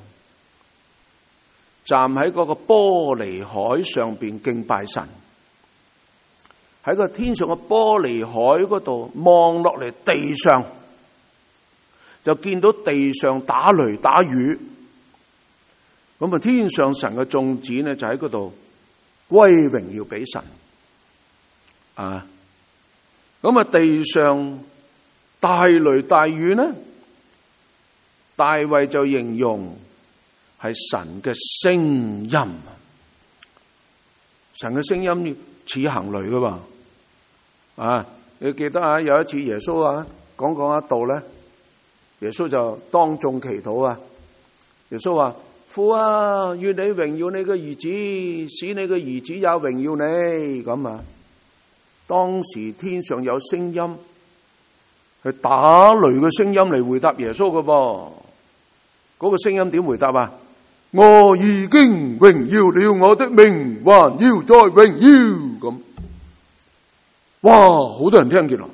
站喺嗰個玻璃海上邊敬拜神，喺個天上嘅玻璃海嗰度望落嚟地上，就見到地上打雷打雨，咁啊天上神嘅眾子呢就喺嗰度歸榮耀俾神啊，咁啊地上大雷大雨呢？大衛就形容係神嘅聲音，神嘅聲音似行雷噶嘛？啊，你記得啊？有一次耶穌啊講講一道咧，耶穌就當眾祈禱啊。耶穌話：父啊，願你榮耀你嘅兒子，使你嘅兒子也榮耀你。咁啊，當時天上有聲音，係打雷嘅聲音嚟回答耶穌噶噃。嗰個聲音點回答啊？我已經榮耀了我的名，還要再榮耀。咁，哇！好多人聽見咯，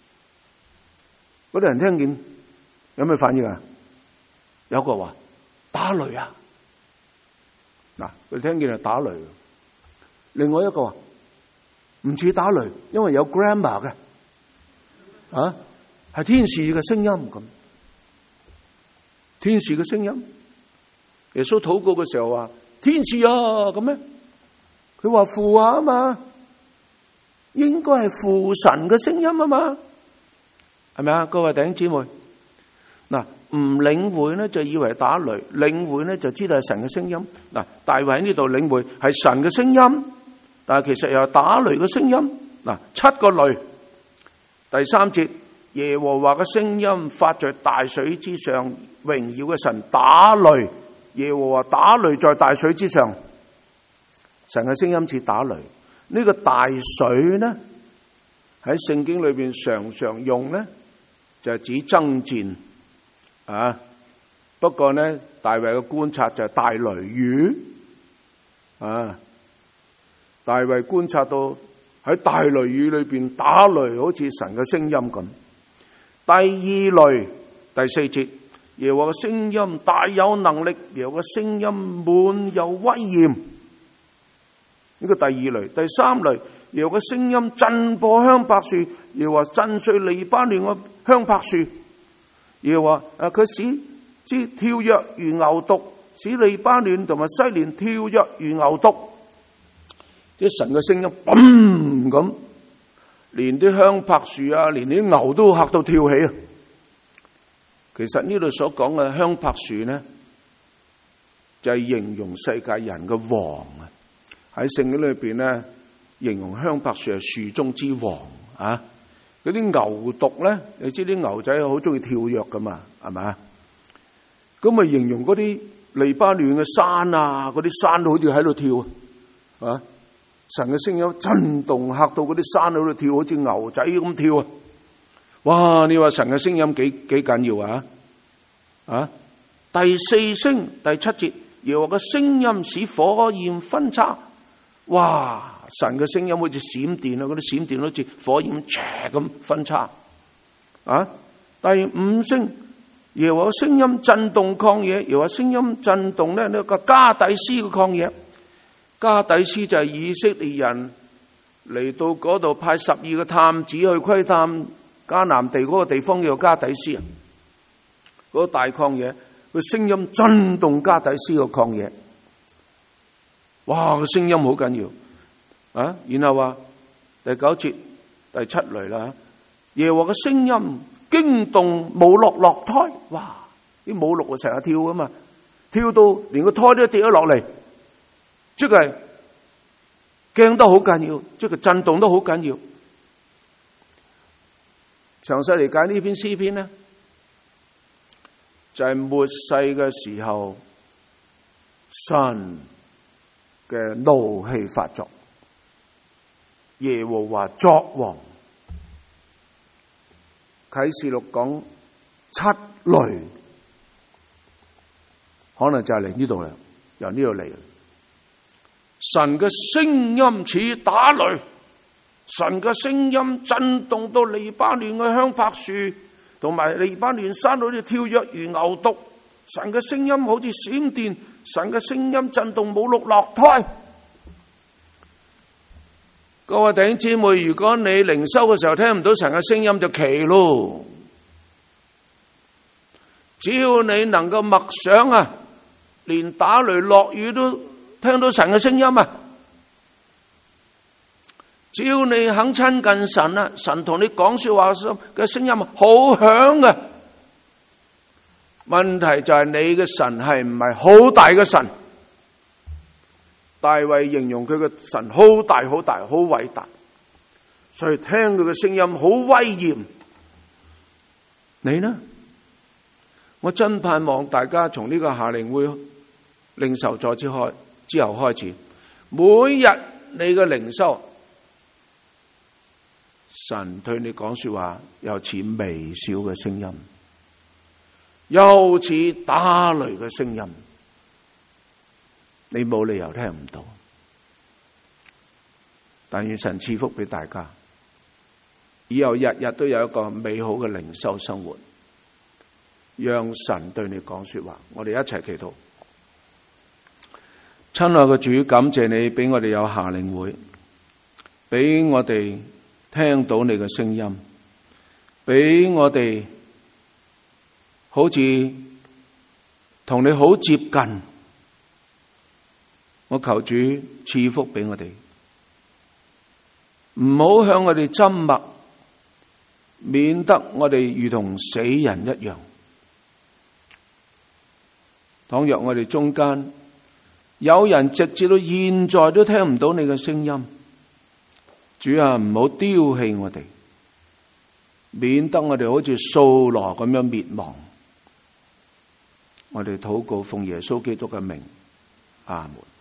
嗰啲人聽見有咩反應啊？有個話打雷啊！嗱，佢聽見係打雷。另外一個話唔似打雷，因為有 grammar 嘅，啊，係天使嘅聲音咁。天使嘅聲音，耶穌禱告嘅時候話：天使啊，咁咩？佢話父啊嘛，應該係父神嘅聲音啊嘛，係咪啊？各位弟兄姊妹，嗱，唔領會咧就以為打雷，領會咧就知道係神嘅聲音。嗱，大衛喺呢度領會係神嘅聲音，但係其實又係打雷嘅聲音。嗱，七個雷，第三節。耶和華嘅聲音發在大水之上，榮耀嘅神打雷。耶和華打雷在大水之上，神嘅聲音似打雷。呢個大水呢喺聖經裏邊常常用呢，就係指爭戰啊。不過呢，大衛嘅觀察就係大雷雨啊。大衛觀察到喺大雷雨裏邊打雷，好似神嘅聲音咁。第二雷，第四節， 耶和華嘅聲音大有能力，耶和華嘅聲音滿有威嚴。呢個第二類。第三類，耶和華嘅聲音震破香柏樹，耶和華震碎利巴嫩嘅香柏樹。耶和華誒，佢使之跳躍如牛犢，使利巴嫩同埋西連跳躍如牛犢。即係神嘅聲音，嘣咁，連啲香柏樹啊，連啲牛都嚇到跳起啊！其實呢度所講嘅香柏樹呢，就係形容世界人嘅王啊！喺聖經裏邊呢，形容香柏樹係樹中之王啊！嗰啲牛犢咧，你知啲牛仔好中意跳躍噶嘛，係咪？咁咪形容嗰啲利巴嫩嘅山啊，嗰啲山都好似喺度跳啊！神嘅聲音震動，嚇到嗰啲山喺度跳，好似牛仔咁跳啊！哇！你話神嘅聲音幾幾緊要啊？啊！第四聲第七節，耶和華嘅聲音使火焰分叉。哇！神嘅聲音好似閃電啊，嗰啲閃電好似火焰斜咁分叉。啊！第五聲，耶和華嘅聲音震動曠野，耶和華聲音震動咧呢個加底斯嘅曠野。加底斯就係以色列人嚟到嗰度派十二個探子去窺探迦南地嗰個地方，叫加底斯啊，嗰個大曠野，佢聲音震動加底斯個曠野。哇！個聲音好緊要啊！然後話第九節第七類啦，耶和華嘅聲音驚動母鹿落胎。哇！啲母鹿啊成日跳啊嘛，跳到連個胎都跌咗落嚟。即係驚得好緊要，即係震動得好緊要。詳細嚟解呢篇詩篇呢，就係末世嘅時候，神嘅怒氣發作，耶和華作王。啟示錄講七雷，可能就係嚟呢度啦，由呢度嚟。神嘅聲音似打雷，神嘅聲音震動到利巴嫩嘅香柏樹，同埋利巴嫩山好似跳躍如牛犢。神嘅聲音好似閃電，神嘅聲音震動母鹿落胎。各位弟兄姊妹，如果你靈修嘅時候聽唔到神嘅聲音就奇咯。只要你能夠默想啊，連打雷落雨都聽到神嘅聲音啊！只要你肯親近神啊，神同你講說話嘅聲音好響啊！問題就係你嘅神係唔係好大嘅神？大衛形容佢嘅神好大好大好偉大，所以聽佢嘅聲音好威嚴。你呢？我真盼望大家從呢個夏令會領受咗之開之後開始，每日你嘅靈修，神對你講說話，又似微小嘅聲音，又似打雷嘅聲音，你冇理由聽唔到。但願神賜福俾大家，以後日日都有一個美好嘅靈修生活，讓神對你講說話。我哋一齊祈禱。親愛嘅主，感謝你俾我哋有夏令會，俾我哋聽到你嘅聲音，俾我哋好似同你好接近。我求主賜福俾我哋，唔好向我哋緘默，免得我哋如同死人一樣。倘若我哋中間有人直至到現在都聽唔到你嘅聲音，主啊，唔好丟棄我哋，免得我哋好似掃羅咁樣滅亡。我哋禱告奉耶穌基督嘅名，阿門。